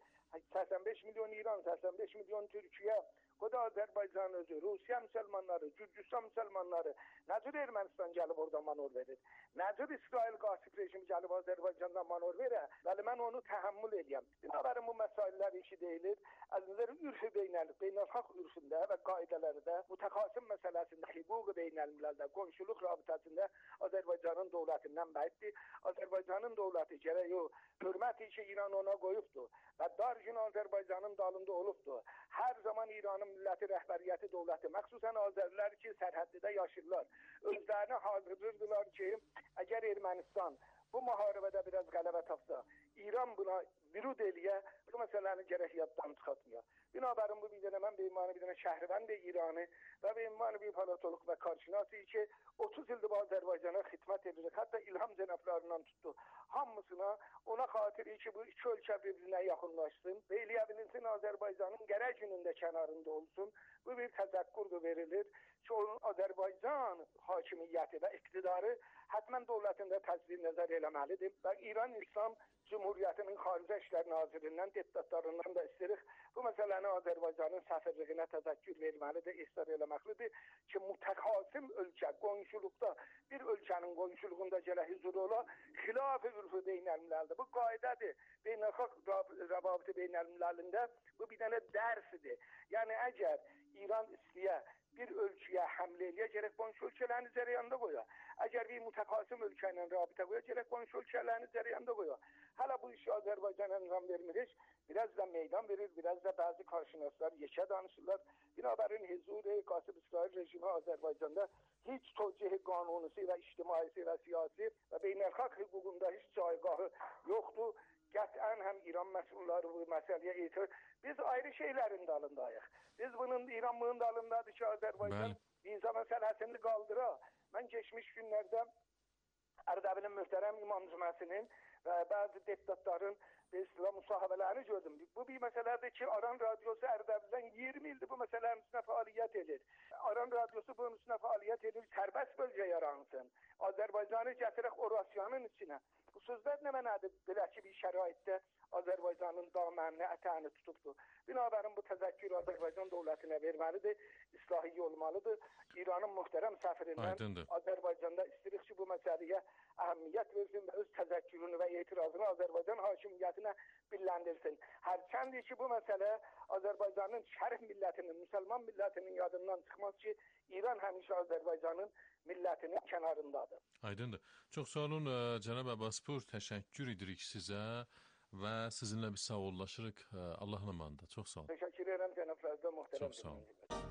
85 milyon İran, 85 milyon Türkiyə, o da Azərbaycan özü, Rusiya müsəlmanları, Gürcüstan müsəlmanları. Nəcür Ermənistan gəlib orada manor verir? Nəcür İsrail qasib rejimi gəlib Azərbaycanda manor verir? Bəli, mən onu təhəmmül edirəm. Binabərin bu məsələlər işi deyilir. Əzizlər, ürf-i beynəlxalq ürfündə və qaydələrdə, mütəxasim məsələsində, hüquq-i beynəlmiləldə, qonşuluq rabitəsində Azərbaycanın dövlətindən bəhiddir. Azərbaycanın dövləti gərək o hörməti ki, İran ona qoyubdur və dar gün Azərbaycanın dalında olubdur. Hər zaman İranın milləti rəhbəriyyəti dövləti, məxsusən Azərilər ki, sərhəddə yaşayırlar, özlərini hazırlayırdılar ki, əgər Ermənistan bu müharibədə biraz qələbə tapsa, İran buna bürud eləyə, bu məsələni gərək yaddan çıxartmaya. Binabərin bu bir dənə mən bir dənə şəhribənd İranı və bir palatolog və karşınası ki, 30 ildir Azərbaycana xidmət edirik. Hətta İlham cənablarından tutdu. Hamısına ona xatiri ki, bu iki ölkə bir-birinə yaxınlaşsın və eləyə bilinsin Azərbaycanın gərək günündə kənarında olsun. Bu bir təzəkkürdə verilir ki, onun Azərbaycan hakimiyyəti və iqtidarı hətmən dövlətində təsvir nəzər eləməlidir və İran İslam Cumhuriyyətinin Xarici İşlər Nazirindən, deputatlarından da istəyirik. Bu məsələni Azərbaycanın səfirliyinə təzəkkür verməlidir, ihsar eləməklidir ki, mütəxasim ölkə qonşuluqda bir ölkənin qonşuluğunda gələ hüzur ola, xilaf-ı ürf-ü beynəlmiləldir. Bu qaydədir. Beynəlxalq rəbabiti beynəlmiləlində bu bir dənə dərsidir. Yəni, əgər İran istəyə bir ölkəyə həmlə eləyə, gərək qonşu ölkələrini cərəyanda qoya. Əgər bir mütəxasim ölkə ilə rabitə qoya, gərək qonşu ölkələrini cərəyanda qoya. Hələ bu işi Azərbaycana nizam vermirik. Biraz da meydan verir, biraz da bəzi karşınaslar yekə danışırlar. Binabərin huzur-i qasib İsrail rejimi Azərbaycanda heç tövcihi qanunusu və ictimaisi və siyasi və beynəlxalq hüququnda heç caygahı yoxdur. Qətlən həm İran məsulları bu məsələyə etiraz. Biz ayrı şeylərin dalındayıq. Biz bunun İranın dalındadır ki, Azərbaycan viza məsələsini qaldıra. Mən geçmiş günlərdə Ərdəbilin möhtərəm İmam Cüməsinin və bəzi deputatların müsahibələrini gördüm. Bu bir məsələdir ki, Aran Radyosu Ərdəbildən 20 ildir bu məsələnin üstünə fəaliyyət edir. Aran Radyosu bunun üstünə fəaliyyət edir, sərbəst bölgə yaransın. Azərbaycanı gətirək Orasiyanın içinə. Bu sözlər nə mənadır? Belə ki, bir şəraitdə Azərbaycanın damənini, ətəyini tutubdur. Binabərin bu təzəkkür Azərbaycan dövlətinə verməlidir, islahi olmalıdır. İranın möhtərəm səfirindən Azərbaycanda istəyirik ki, bu məsələyə əhəmiyyət versin və öz təzəkkürünü və etirazını Azərbaycan hakimiyyətinə birləndirsin. Hərçəndir ki, bu məsələ Azərbaycanın şərq millətinin, müsəlman millətinin yadından çıxmaz ki, İran həmişə Azərbaycanın millətinin kənarındadır. Aydındır. Çox sağ olun cənab Abbaspour, təşəkkür edirik sizə və sizinlə bir sağollaşırıq. Allahın amanında. Çox sağ olun. Təşəkkür edirəm cənab Rəzdə, möhtərəm. Çox sağ olun.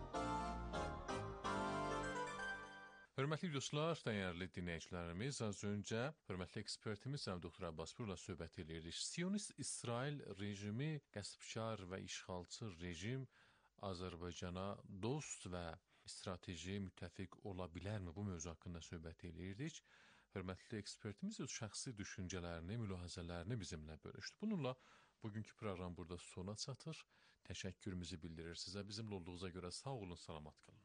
Hörmətli dostlar, dəyərli dinləyicilərimiz, az öncə hörmətli ekspertimiz Doktor Abbaspourla söhbət edirdik. Siyonist İsrail rejimi, qəsbkar və işğalçı rejim Azərbaycana dost və strateji müttəfiq ola bilərmi? Bu mövzu haqqında söhbət edirdik. Hörmətli ekspertimiz öz şəxsi düşüncələrini, mülahizələrini bizimlə bölüşdü. Bununla bugünkü proqram burada sona çatır. Təşəkkürümüzü bildirir sizə. Bizimlə olduğunuza görə sağ olun, salamat qalın.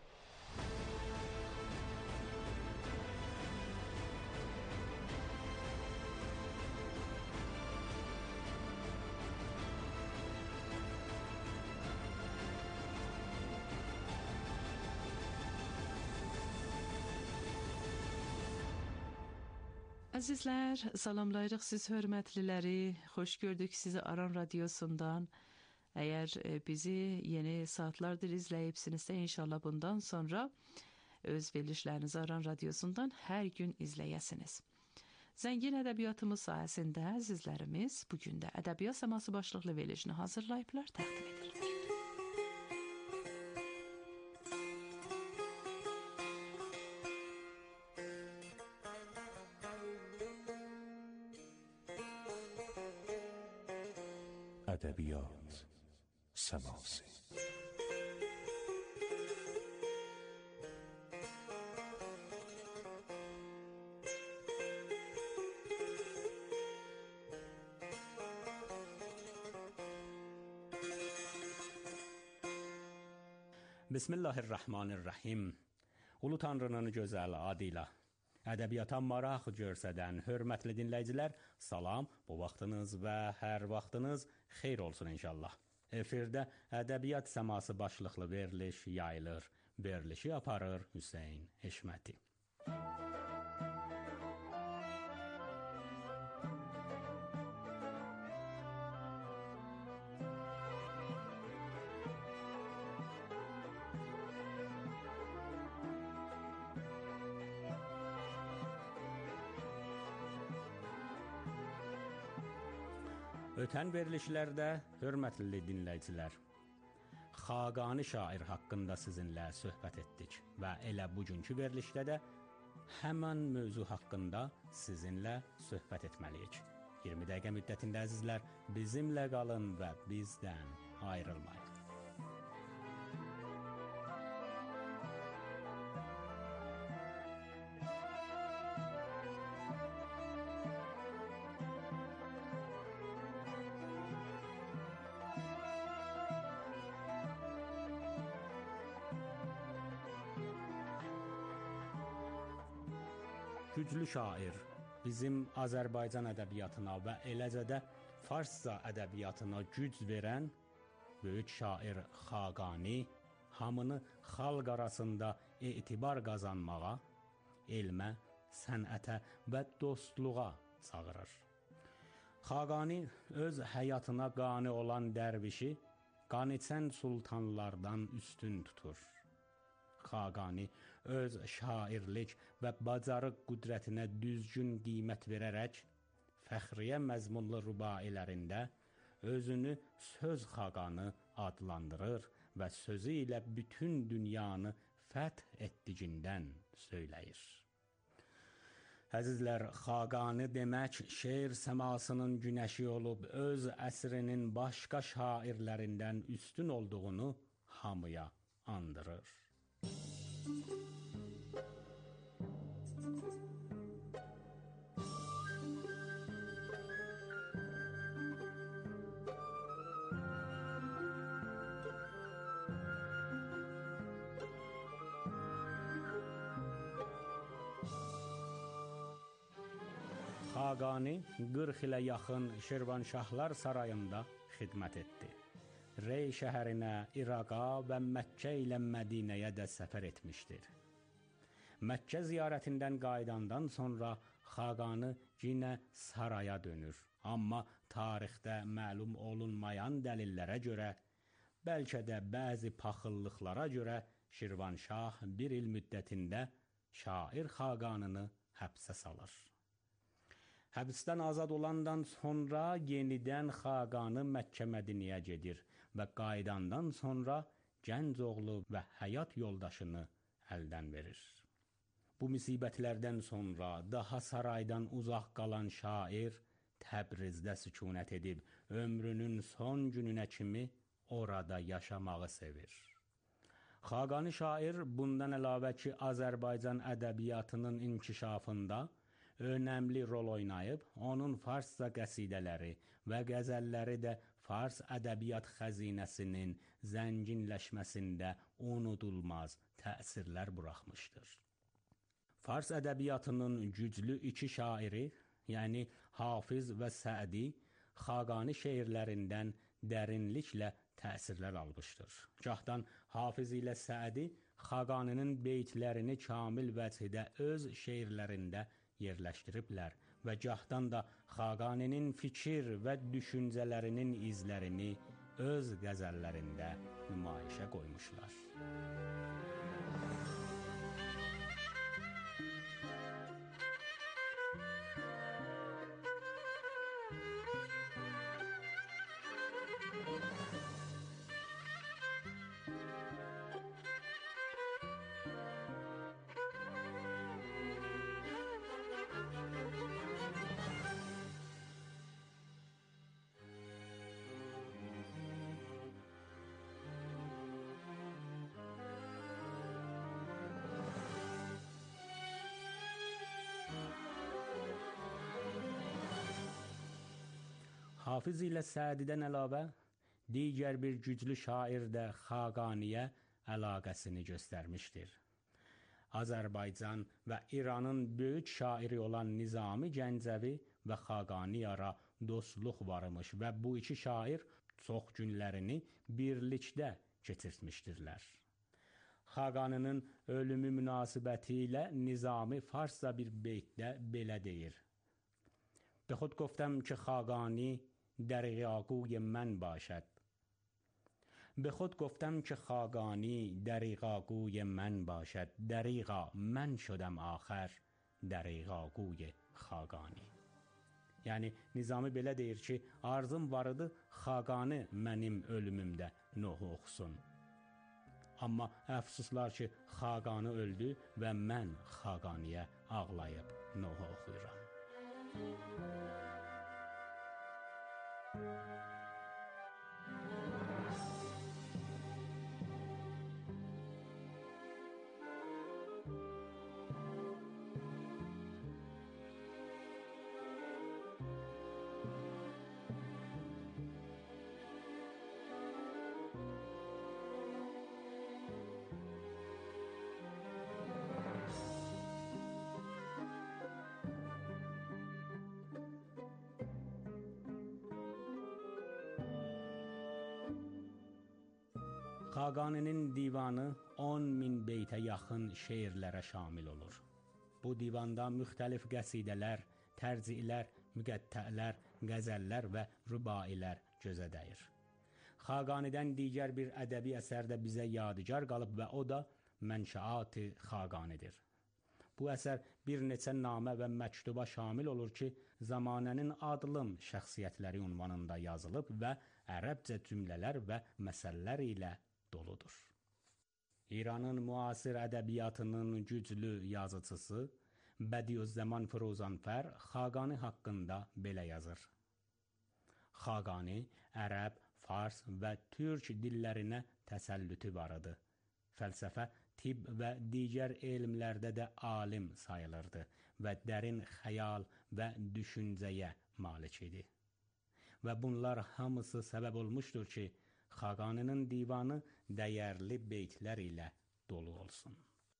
Əzizlər, salamlayırıq siz hörmətliləri. Xoş gördük sizi Aran Radiosundan. Əgər bizi yeni saatlardır izləyibsinizsə, inşallah bundan sonra öz verilişlərinizi Aran Radiosundan hər gün izləyəsiniz. Zəngin ədəbiyyatımız sayəsində əzizlərimiz bugün də ədəbiyyat səması başlıqlı verilişini hazırlayıblar, təqdim edirlər. ادبیات سماسی Bismillahirrahmanirrahim. Ulu Tanrının gözəl adı ilə ədəbiyyata maraq göstərən hörmətli dinləyicilər, salam, bu vaxtınız və hər vaxtınız xeyir olsun inşallah. Efirdə ədəbiyyat səması başlıqlı veriliş yayılır. Verilişi aparır Hüseyn Eşməti. Ötən verilişlərdə, hörmətli dinləyicilər, Xaqani şair haqqında sizinlə söhbət etdik və elə bugünkü verilişdə də həmən mövzu haqqında sizinlə söhbət etməliyik. 20 dəqiqə müddətində əzizlər, bizimlə qalın və bizdən ayrılmayın. Güclü şair, bizim Azərbaycan ədəbiyyatına və eləcə də Farsca ədəbiyyatına güc verən böyük şair Xaqani hamını xalq arasında etibar qazanmağa, elmə, sənətə və dostluğa çağırır. Xaqani öz həyatına qane olan dərvişi qaniçən sultanlardan üstün tutur. Xaqani öz şairlik və bacarıq qüdrətinə düzgün qiymət verərək, fəxriyə məzmunlu rübailərində özünü söz xaqanı adlandırır və sözü ilə bütün dünyanı fəth etdiyindən söyləyir. Əzizlər, Xaqani demək şeir səmasının günəşi olub, öz əsrinin başqa şairlərindən üstün olduğunu hamıya andırır. Xaqani 40 ilə yaxın Şirvanşahlar sarayında xidmət etdi. Rey şəhərinə, İraqa və Məkkə ilə Mədinəyə də səfər etmişdir. Məkkə ziyarətindən qayıdandan sonra Xaqani yenə saraya dönür. Amma tarixdə məlum olunmayan dəlillərə görə, bəlkə də bəzi paxıllıqlara görə Şirvanşah bir il müddətində şair Xaqanını həbsə salır. Həbsdən azad olandan sonra yenidən Xaqani Məkkə Mədinəyə gedir və qayıdandan sonra gənc oğlu və həyat yoldaşını əldən verir. Bu müsibətlərdən sonra daha saraydan uzaq qalan şair Təbrizdə sükunət edib, ömrünün son gününə kimi orada yaşamağı sevir. Xaqani şair bundan əlavə ki, Azərbaycan ədəbiyyatının inkişafında önəmli rol oynayıb, onun farsca qəsidələri və qəzəlləri də fars ədəbiyyat xəzinəsinin zənginləşməsində unudulmaz təsirlər buraxmışdır. Fars ədəbiyyatının güclü iki şairi, yəni Hafiz və Sədi, Xaqani şeirlərindən dərinliklə təsirlər almışdır. Gahdan Hafiz ilə Sədi Xaqaninin beytlərini kamil vəcidə öz şeirlərində yerləşdiriblər və gahdan da Xaqaninin fikir və düşüncələrinin izlərini öz qəzəllərində nümayişə qoymuşlar. Hafiz ilə Sədidən əlavə, digər bir güclü şair də Xaqaniyə əlaqəsini göstərmişdir. Azərbaycan və İranın böyük şairi olan Nizami Gəncəvi və Xaqani ara dostluq varmış və bu iki şair çox günlərini birlikdə keçirtmişdirlər. Xaqaninin ölümü münasibəti ilə Nizami farsca bir beytdə belə deyir: به خود گفتم که خاقانی دریغ آگوی من باشد. به خود گفتم که خاقانی دریغ آگوی من باشد. دریغا من شدم آخر دریغ آگوی خاقانی. Yəni Nizami belə deyir ki, arzum var idi Xaqani mənim ölümümdə Nuhu oxusun. Amma əfsuslar ki, Xaqani öldü və mən Xaqaniyə ağlayıb Nuhu oxuyuram. Xaqaninin divanı 10.000 beytə yaxın şeirlərə şamil olur. Bu divanda müxtəlif qəsidələr, tərcilər, müqəttələr, qəzəllər və rübailər gözə dəyir. Xaqanidən digər bir ədəbi əsər də bizə yadigar qalıb və o da Mənşəat-ı Xaqanidir. Bu əsər bir neçə namə və məktuba şamil olur ki, zamanənin adlım şəxsiyyətləri ünvanında yazılıb və ərəbcə cümlələr və məsəllər ilə doludur. İranın müasir ədəbiyyatının güclü yazıcısı Bədiüzzəman Firuzanfər Xaqani haqqında belə yazır: Xaqani ərəb, fars və türk dillərinə təsəllütü var idi. Fəlsəfə, tibb və digər elmlərdə də alim sayılırdı və dərin xəyal və düşüncəyə malik idi. Və bunlar hamısı səbəb olmuşdur ki, Xaqaninin divanı dəyərli beytlər ilə dolu olsun.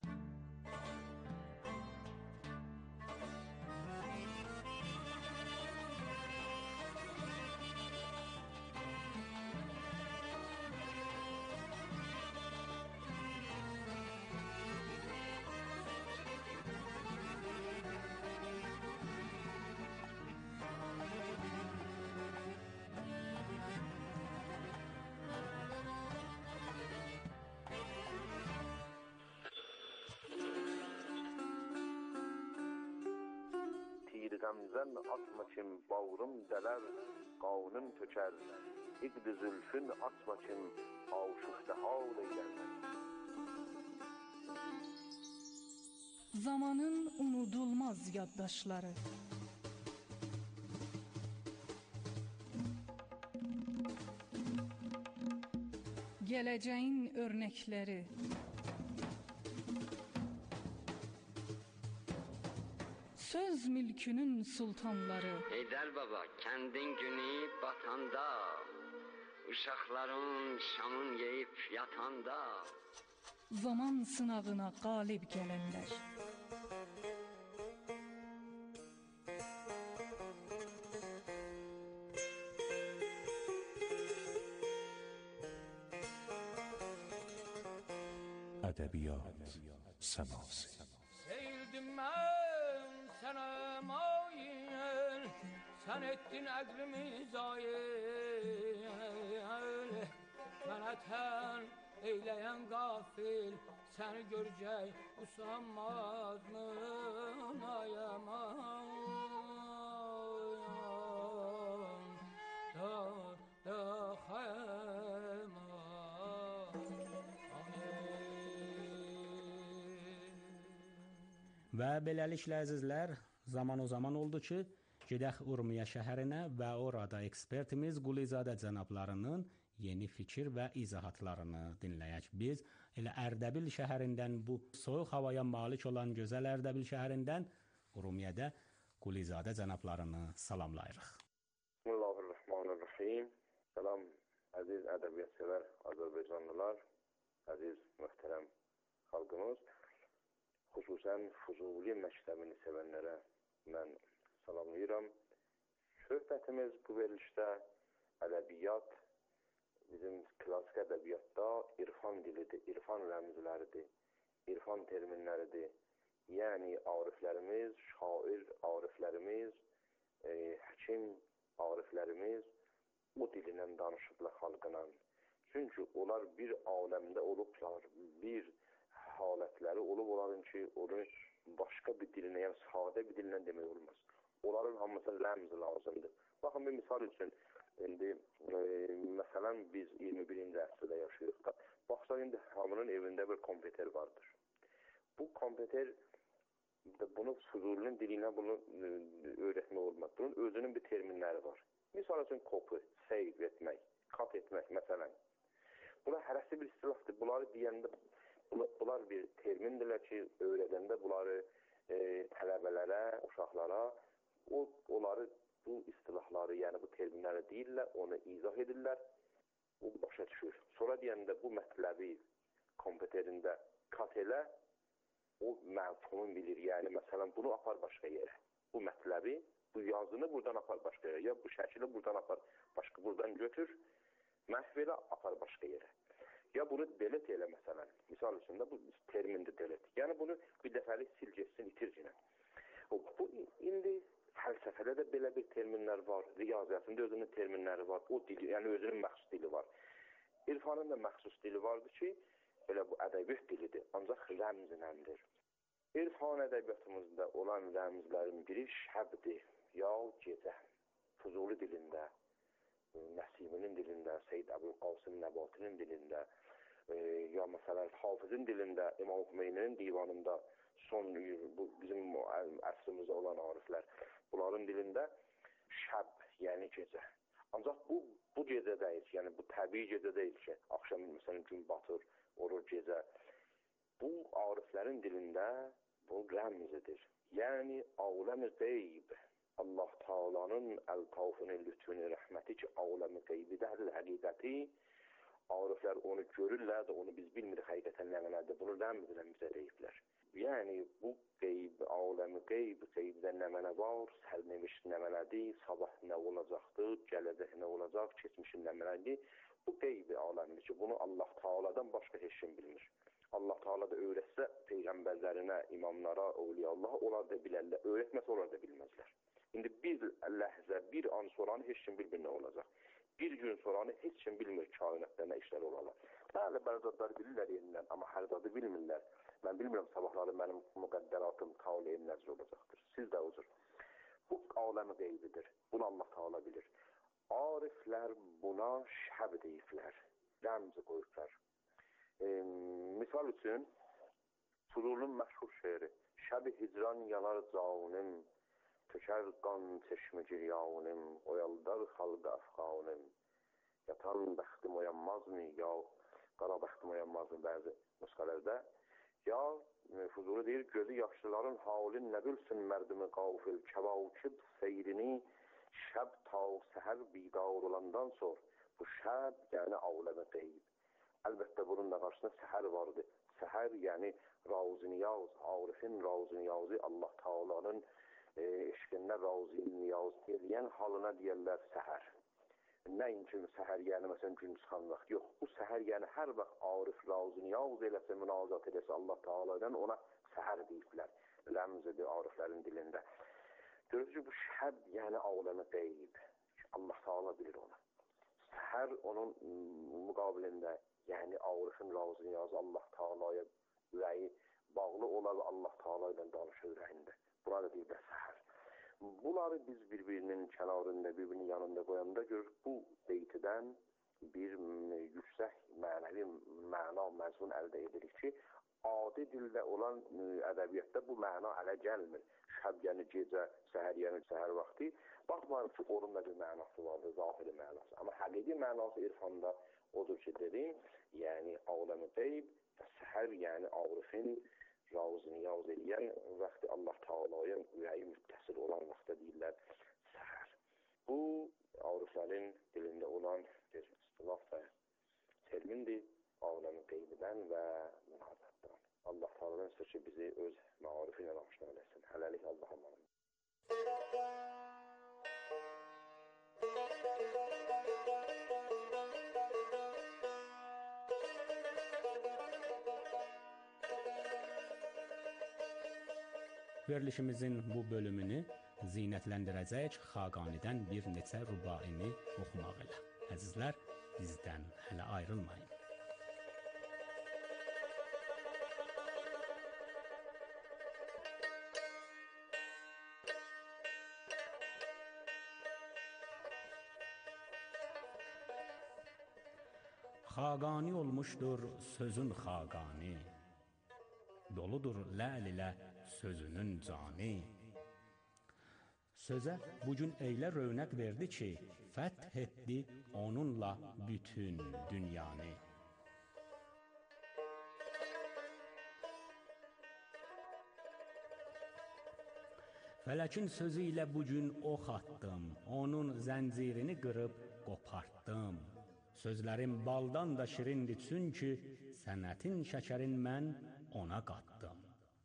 Gamzen atma kim bağrım deler, qanun töker. İqd zülfün atma kim aşıqda hal eyler. Zamanın unudulmaz yaddaşları. Geleceğin örnekleri. Söz mülkünün sultanları. Heydər baba, kəndin günü batanda, uşaqların şamın yeyib yatanda, zaman sınavına qalib gələnlər. ادبیات سماسی. Seyirdim ben sana mail, sen ettin əqlimi zayil. Mənə tən eyləyən qafil, səni görəcək usanmaz mı ayaman da xəyman. Və beləliklə əzizlər, zaman o zaman oldu ki, gedək Urmiya şəhərinə və orada ekspertimiz Qulizadə cənablarının yeni fikir və izahatlarını dinləyək. Biz elə Ərdəbil şəhərindən, bu soyuq havaya malik olan gözəl Ərdəbil şəhərindən Urmiyədə Qulizadə cənablarını salamlayırıq. Bismillahirrahmanirrahim. Salam əziz ədəbiyyat sevər Azərbaycanlılar, əziz olursanız, xüsusən Füzuli məktəbini sevənlərə mən salamlayıram. Söhbətimiz bu verilişdə ədəbiyyat, bizim klassik ədəbiyyatda irfan dilidir, irfan rəmzləridir, irfan terminləridir. Yəni, ariflərimiz, şair ariflərimiz, həkim ariflərimiz o dililə danışıblar xalqına. Çünki onlar bir aləmdə olublar, bir halətləri olub onların ki, onu başqa bir dilinə, yəni sadə bir dilinə demək olmaz. Onların hamısı rəmz lazımdır. Baxın, bir misal üçün, indi, məsələn, biz 21-ci əsrdə yaşayırıq. Baxsa, indi hamının evində bir kompüter vardır. Bu kompüter, bunu Füzulinin dilinə bunu öyrətmək olmaz. Bunun özünün bir terminləri var. Misal üçün, copy, save etmək, cut etmək, məsələn. Bunlar hərəsi bir istilahdır. Bunları deyəndə, bunlar bir termindirlər ki, öyrədəndə bunları tələbələrə, uşaqlara, onları bu istilahları, yəni bu terminləri deyirlər, onu izah edirlər, o başa düşür. Sonra deyəndə bu mətləbi kompüterində cut elə, o məfhumun bilir. Yəni, məsələn, bunu apar başqa yerə. Bu mətləbi, bu yazını buradan apar başqa yerə. Ya bu şəkili buradan apar başqa, buradan götür, məhv elə, apar başqa yerə. Ya bunu delete elə, məsələn. Misal üçün də bu termindir delete. Yəni, bunu bir dəfəlik sil geçsin, itir cinə. Bu, indi fəlsəfədə də belə bir terminlər var, riyaziyyatında özünün terminləri var, o dili, yəni özünün məxsus dili var. İrfanın da məxsus dili vardır ki, elə bu ədəbiyyat dilidir, ancaq rəmzinəndir. İrfan ədəbiyyatımızda olan rəmzlərin biri şəbdir, ya gecə, Füzuli dilində, Nəsiminin dilində, Seyyid Əbülqasım Nəbatinin dilində, ya məsələn Hafizin dilində, İmam Hümeyninin divanında, son bizim əsrimizdə olan ariflər, bunların dilində şəb, yəni gecə. Ancaq bu gecə deyil, yəni bu təbii gecə deyil ki, axşam məsələn gün batır, olur gecə. Bu ariflərin dilində bu rəmzidir. Yəni aləmi qeyb, Allah Taala'nın əltafının lütfünü, rəhməti ki, aləmi qeybidədir, həqiqəti. Ariflər onu görürlər də, onu biz bilmirik həqiqətən nə mənədir. Bunu rəmzlə bizə deyiblər. Yəni bu qeyb, aləmi qeyb, qeybdə nə mənə var, sərnəviş nə mənədir, sabah nə olacaqdır, gələcək nə olacaq, keçmişin nə mənədir. Bu qeyb aləmidir ki, bunu Allah Taala'dan başqa heç kim bilmir. Allah Taala da öyrətsə peyğəmbərlərinə, imamlara, əvliyallaha, onlar da bilərlər. Öyrətməsə onlar da bilməzlər. İndi bir ləhzə, bir an soranı heç kim bilmir nə olacaq. Bir gün soranı heç kim bilmir kainatda nə işlər olarlar. Bəli, bərzadlar bilirlər yenidən, amma hər zadı bilmirlər. Mən bilmirəm sabahları mənim müqəddəratım taleyin nəzr olacaqdır. Siz də uzur. Bu aləmi qeybidir. Bunu Allah Taala bilir. Ariflər buna şəb deyiblər. Rəmzi qoyublar. Misal üçün, Füzulinin məşhur şeiri. Şəb-i hicran yanar canım, tökər qan çeşmi giryanım, oyaldar xalqa əfqanım. Yatan bəxtim oyanmazmı, ya qara bəxtim oyanmazmı bəzi nüsxələrdə. Ya Füzuli deyir, gözü yaşlıların halin nə bilsin mərdimi qafil, kəvakib seyrini şəb ta səhər bidar olandan sonra. Bu şəb, yəni aləmi qeyb. Əlbəttə bunun da qarşısında səhər vardı. Səhər, yəni razı-niyaz, arifin razı-niyazı Allah Taala'nın eşqində razı-niyaz edən halına deyərlər səhər. Nəinki səhər, yəni məsələn gün çıxan vaxt. Yox, bu səhər, yəni hər vaxt arif razı-niyaz eləsə, münazat eləsə Allah Taala'dan ona səhər deyiblər. Rəmzidir ariflərin dilində. Görürüz ki, bu şəb, yəni aləmi qeyb. Allah Taala bilir onu. Səhər onun müqabilində, yəni arifin razı-niyaz Allah Taala'ya ürəyi bağlı olar, Allah Taala ilə danışır ürəyində. Buna da deyirlər səhər. Bunları biz bir-birinin kənarında, bir-birinin yanında qoyanda görürük, bu beytidən bir yüksək mənəvi məna, məzmun əldə edirik ki, adi dildə olan ədəbiyyatda bu məna ələ gəlmir. Şəb, yəni gecə, səhər, yəni səhər vaxtı. Baxmayın ki, onun da bir mənası vardır, zahiri mənası. Amma həqiqi mənası irfanda odur ki, dedim, yəni aləmi qeyb və səhər, yəni arifin razı-niyaz eləyən vaxtı Allah Taala'ya ürəyi müttəsil olan vaxtda deyirlər səhər. Bu, ariflərin dilində olan bir istilah və termindir, aləmi qeybidən və münazatdan. Allah Taala Nasıl ki bizi öz maarifi ilə aşina eləsin. Hələlik Allah'a emanet. Verilişimizin bu bölümünü zinətləndirəcək Xaqanidən bir neçə rübaini oxumaq ilə. Əzizlər, bizdən hələ ayrılmayın. Xaqani olmuşdur sözün xaqani, doludur ləl ilə sözünün cani. Sözə bugün eylə rövnəq verdi ki, fəth etdi onunla bütün dünyanı. Fələkin sözü ilə bugün ox atdım, onun zəncirini qırıb qopartdım. Sözlərim baldan da şirindir, çünki sənətin şəkərin mən ona qatdım.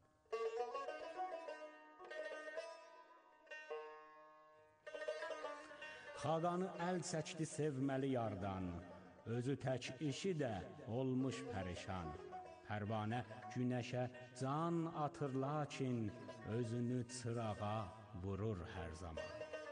Xaqanı əl çəkdi sevməli yardan, özü tək işi də olmuş pərişan. Pərvanə günəşə can atır, lakin özünü çırağa vurur hər zaman.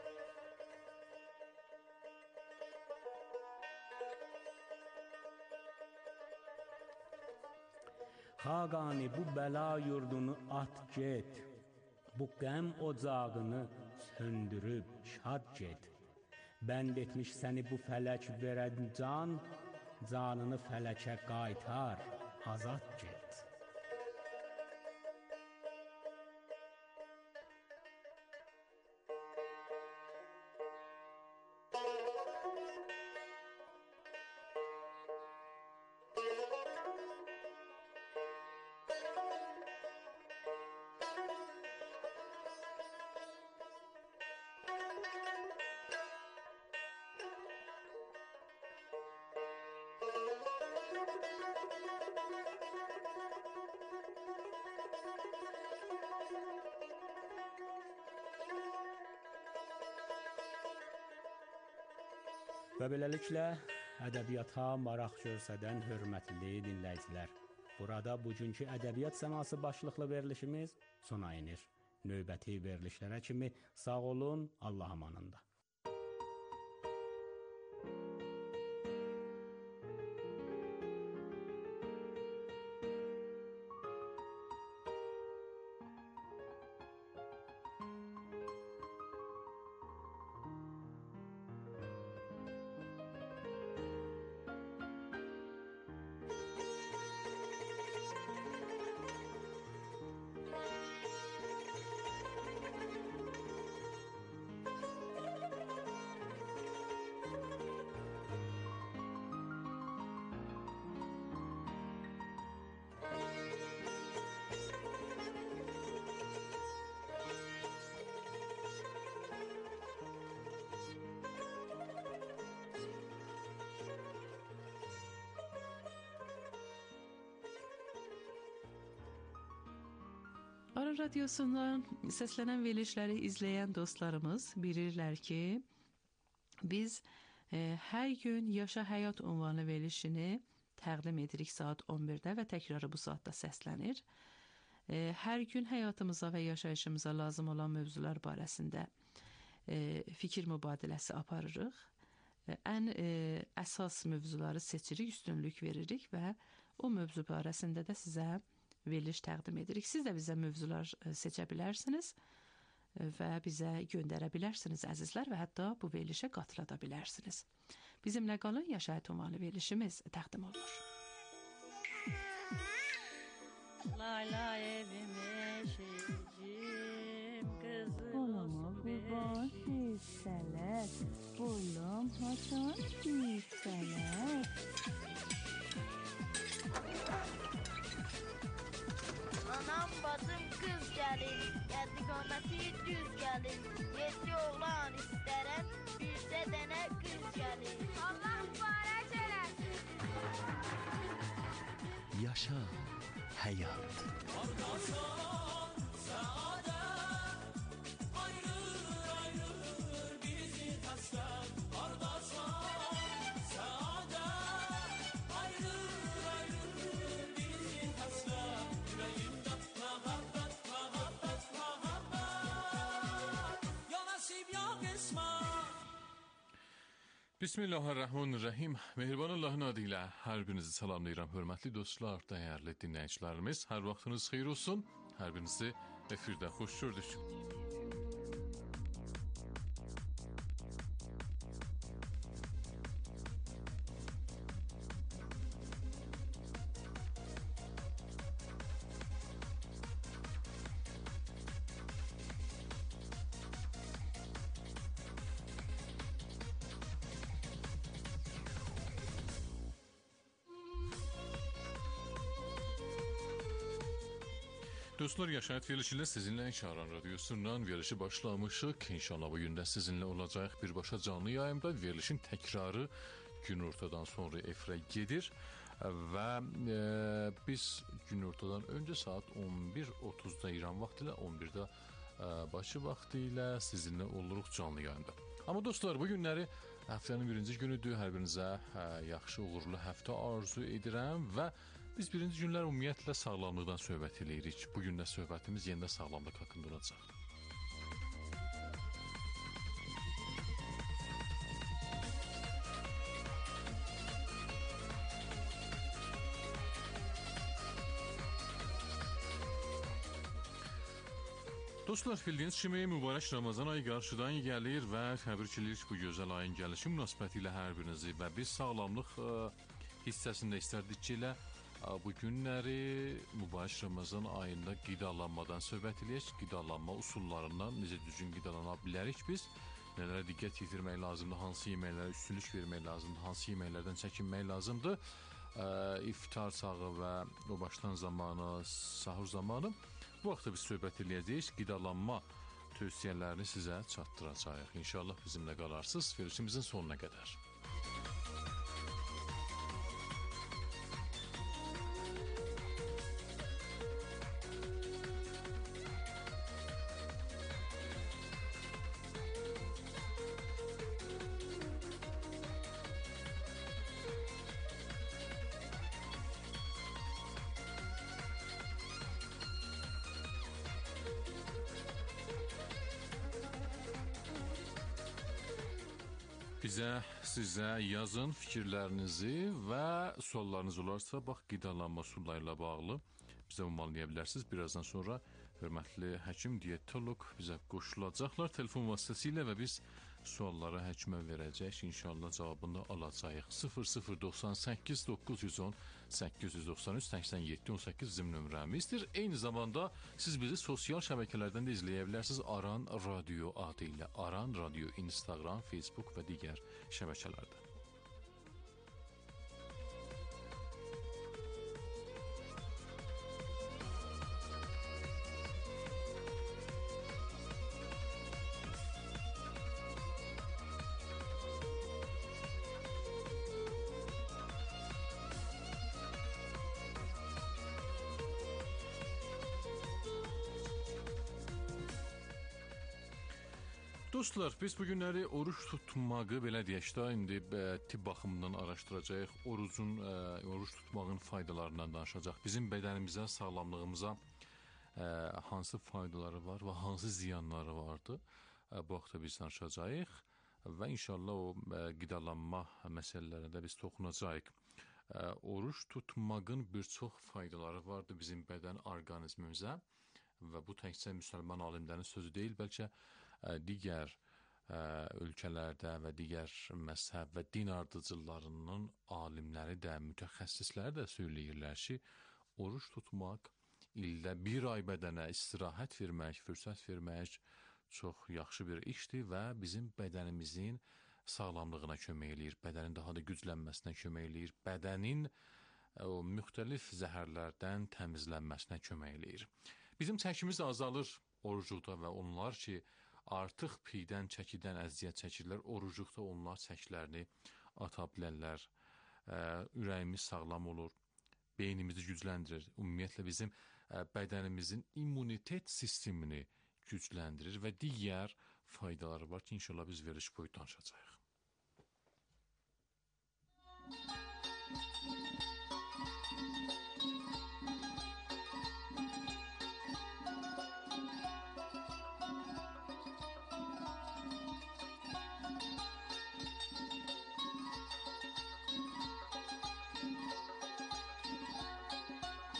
Xaqani bu bəla yurdunu at get, bu qəm ocağını söndürüb şad get. Bənd etmiş səni bu fələk verən can, canını fələkə qaytar, azad get. Və beləliklə, ədəbiyyata maraq göstərən hörmətli dinləyicilər, burada bugünkü ədəbiyyat səması başlıqlı verilişimiz sona inir. Növbəti verilişlərə kimi sağ olun, Allah amanında. Aran Radiosundan səslənən verilişləri izləyən dostlarımız bilirlər ki, biz hər gün Yaşa Həyat ünvanlı verilişini təqdim edirik saat 11-də və təkrarı bu saatda səslənir. Hər gün həyatımıza və yaşayışımıza lazım olan mövzular barəsində fikir mübadiləsi aparırıq. Ən əsas mövzuları seçirik, üstünlük veririk və o mövzu barəsində də sizə veriliş təqdim edirik. Siz də bizə mövzular seçə bilərsiniz və bizə göndərə bilərsiniz əzizlər və hətta bu verilişə qatıla da bilərsiniz. Bizimlə qalın, Yaşa Həyat ünvanlı verilişimiz təqdim olunur. Layla evim eşicim kızım Olama kurban hissələr, boylam haçan hissələr. Anam bacım kız gəlin, gəldi qaməti düz gəlin. 7 oğlan istərəm, bircə dənə qız gəlin. Allah mübarək eləsin. Yaşa hayat. Bismillahirrahmanirrahim. Mehriban Allah'ın adıyla her birinizi salamlayıram. Hörmətli dostlar, dəyərli dinləyicilərimiz. Hər vaxtınız xeyir olsun. Hər birinizi efirdə xoş gördük. Dostlar, Yaşayat verilişiyle sizinle Şaran Radyosu'ndan verilişi başlamışık. İnşallah bugün de sizinle olacak birbaşa canlı yayımda. Verilişin tekrarı günortadan sonra efirə gedir. Və biz günortadan önce saat 11:30'da İran vaxtıyla, 11'de Bakı vaxtıyla sizinle oluruq canlı yayımda. Amma dostlar, bu günləri həftənin birinci günüdür. Hər birinizə yaxşı, uğurlu həftə arzu edirəm və biz birinci günlər ümumiyyətlə sağlamlıqdan söhbət eləyirik. Bugün də söhbətimiz yenə sağlamlıq haqqında olacaq. Dostlar, bildiyiniz kimi mübarək Ramazan ayı qarşıdan gəlir və təbrik bu gözəl ayın gəlişi münasibətilə hər birinizi və biz sağlamlıq hissəsində istərdik ki, elə bu günləri mübarək Ramazan ayında qidalanmadan söhbət eləyək, qidalanma usullarından necə düzgün qidalana bilərik biz, nələrə diqqət yetirmək lazımdır, hansı yeməklərə üstünlük vermək lazımdır, hansı yeməklərdən çəkinmək lazımdır, iftar çağı və o başdan zamanı, sahur zamanı. Bu vaxtda biz söhbət eləyəcəyik, qidalanma tövsiyələrini sizə çatdıracağıq. İnşallah bizimlə qalarsınız verilişimizin sonuna qədər. Sizə yazın fikirlərinizi və suallarınız olarsa, bax, qidalanma suallarıyla bağlı bizə ünvanlaya bilərsiniz. Birazdan sonra hörmətli həkim, diyetolog bizə qoşulacaqlar telefon vasitəsilə və biz suallara həkimə verəcək. İnşallah cavabını alacağıq. 0098 910 893 87 18 bizim nömrəmizdir. Eyni zamanda siz bizi sosial şəbəkələrdən də izləyə bilərsiniz. Aran Radio adı ilə. Aran Radio, Instagram, Facebook və digər şəbəkələrdə. Dostlar, biz bu günləri oruç tutmağı, belə deyək də, indi tibb baxımından araşdıracağıq. Oruç tutmağın faydalarından danışacaq. Bizim bədənimizə, sağlamlığımıza hansı faydaları var və hansı ziyanları vardı. Bu haqda biz danışacağıq və inşallah o qidalanma məsələlərində biz toxunacağıq. Oruç tutmağın bir çox faydaları vardı bizim bədən orqanizmimizə və bu təkcə müsəlman alimlərin sözü deyil, bəlkə digər ölkələrdə və digər məzhəb və din ardıcıllarının alimləri də, mütəxəssisləri də söyləyirlər ki, oruç tutmaq, ildə bir ay bədənə istirahət vermək, fürsət vermək çox yaxşı bir işdir və bizim bədənimizin sağlamlığına kömək eləyir, bədənin daha da güclənməsinə kömək eləyir, bədənin o müxtəlif zəhərlərdən təmizlənməsinə kömək eləyir. Bizim çəkimiz azalır orucluqda və onlar ki, artıq piydən, çəkidən əziyyət çəkirlər, orucluqda onlar çəkilərini ata bilərlər, ürəyimiz sağlam olur, beynimizi gücləndirir. Ümumiyyətlə bizim bədənimizin immunitet sistemini gücləndirir və digər faydaları var ki, inşallah biz veriliş boyu danışacağıq.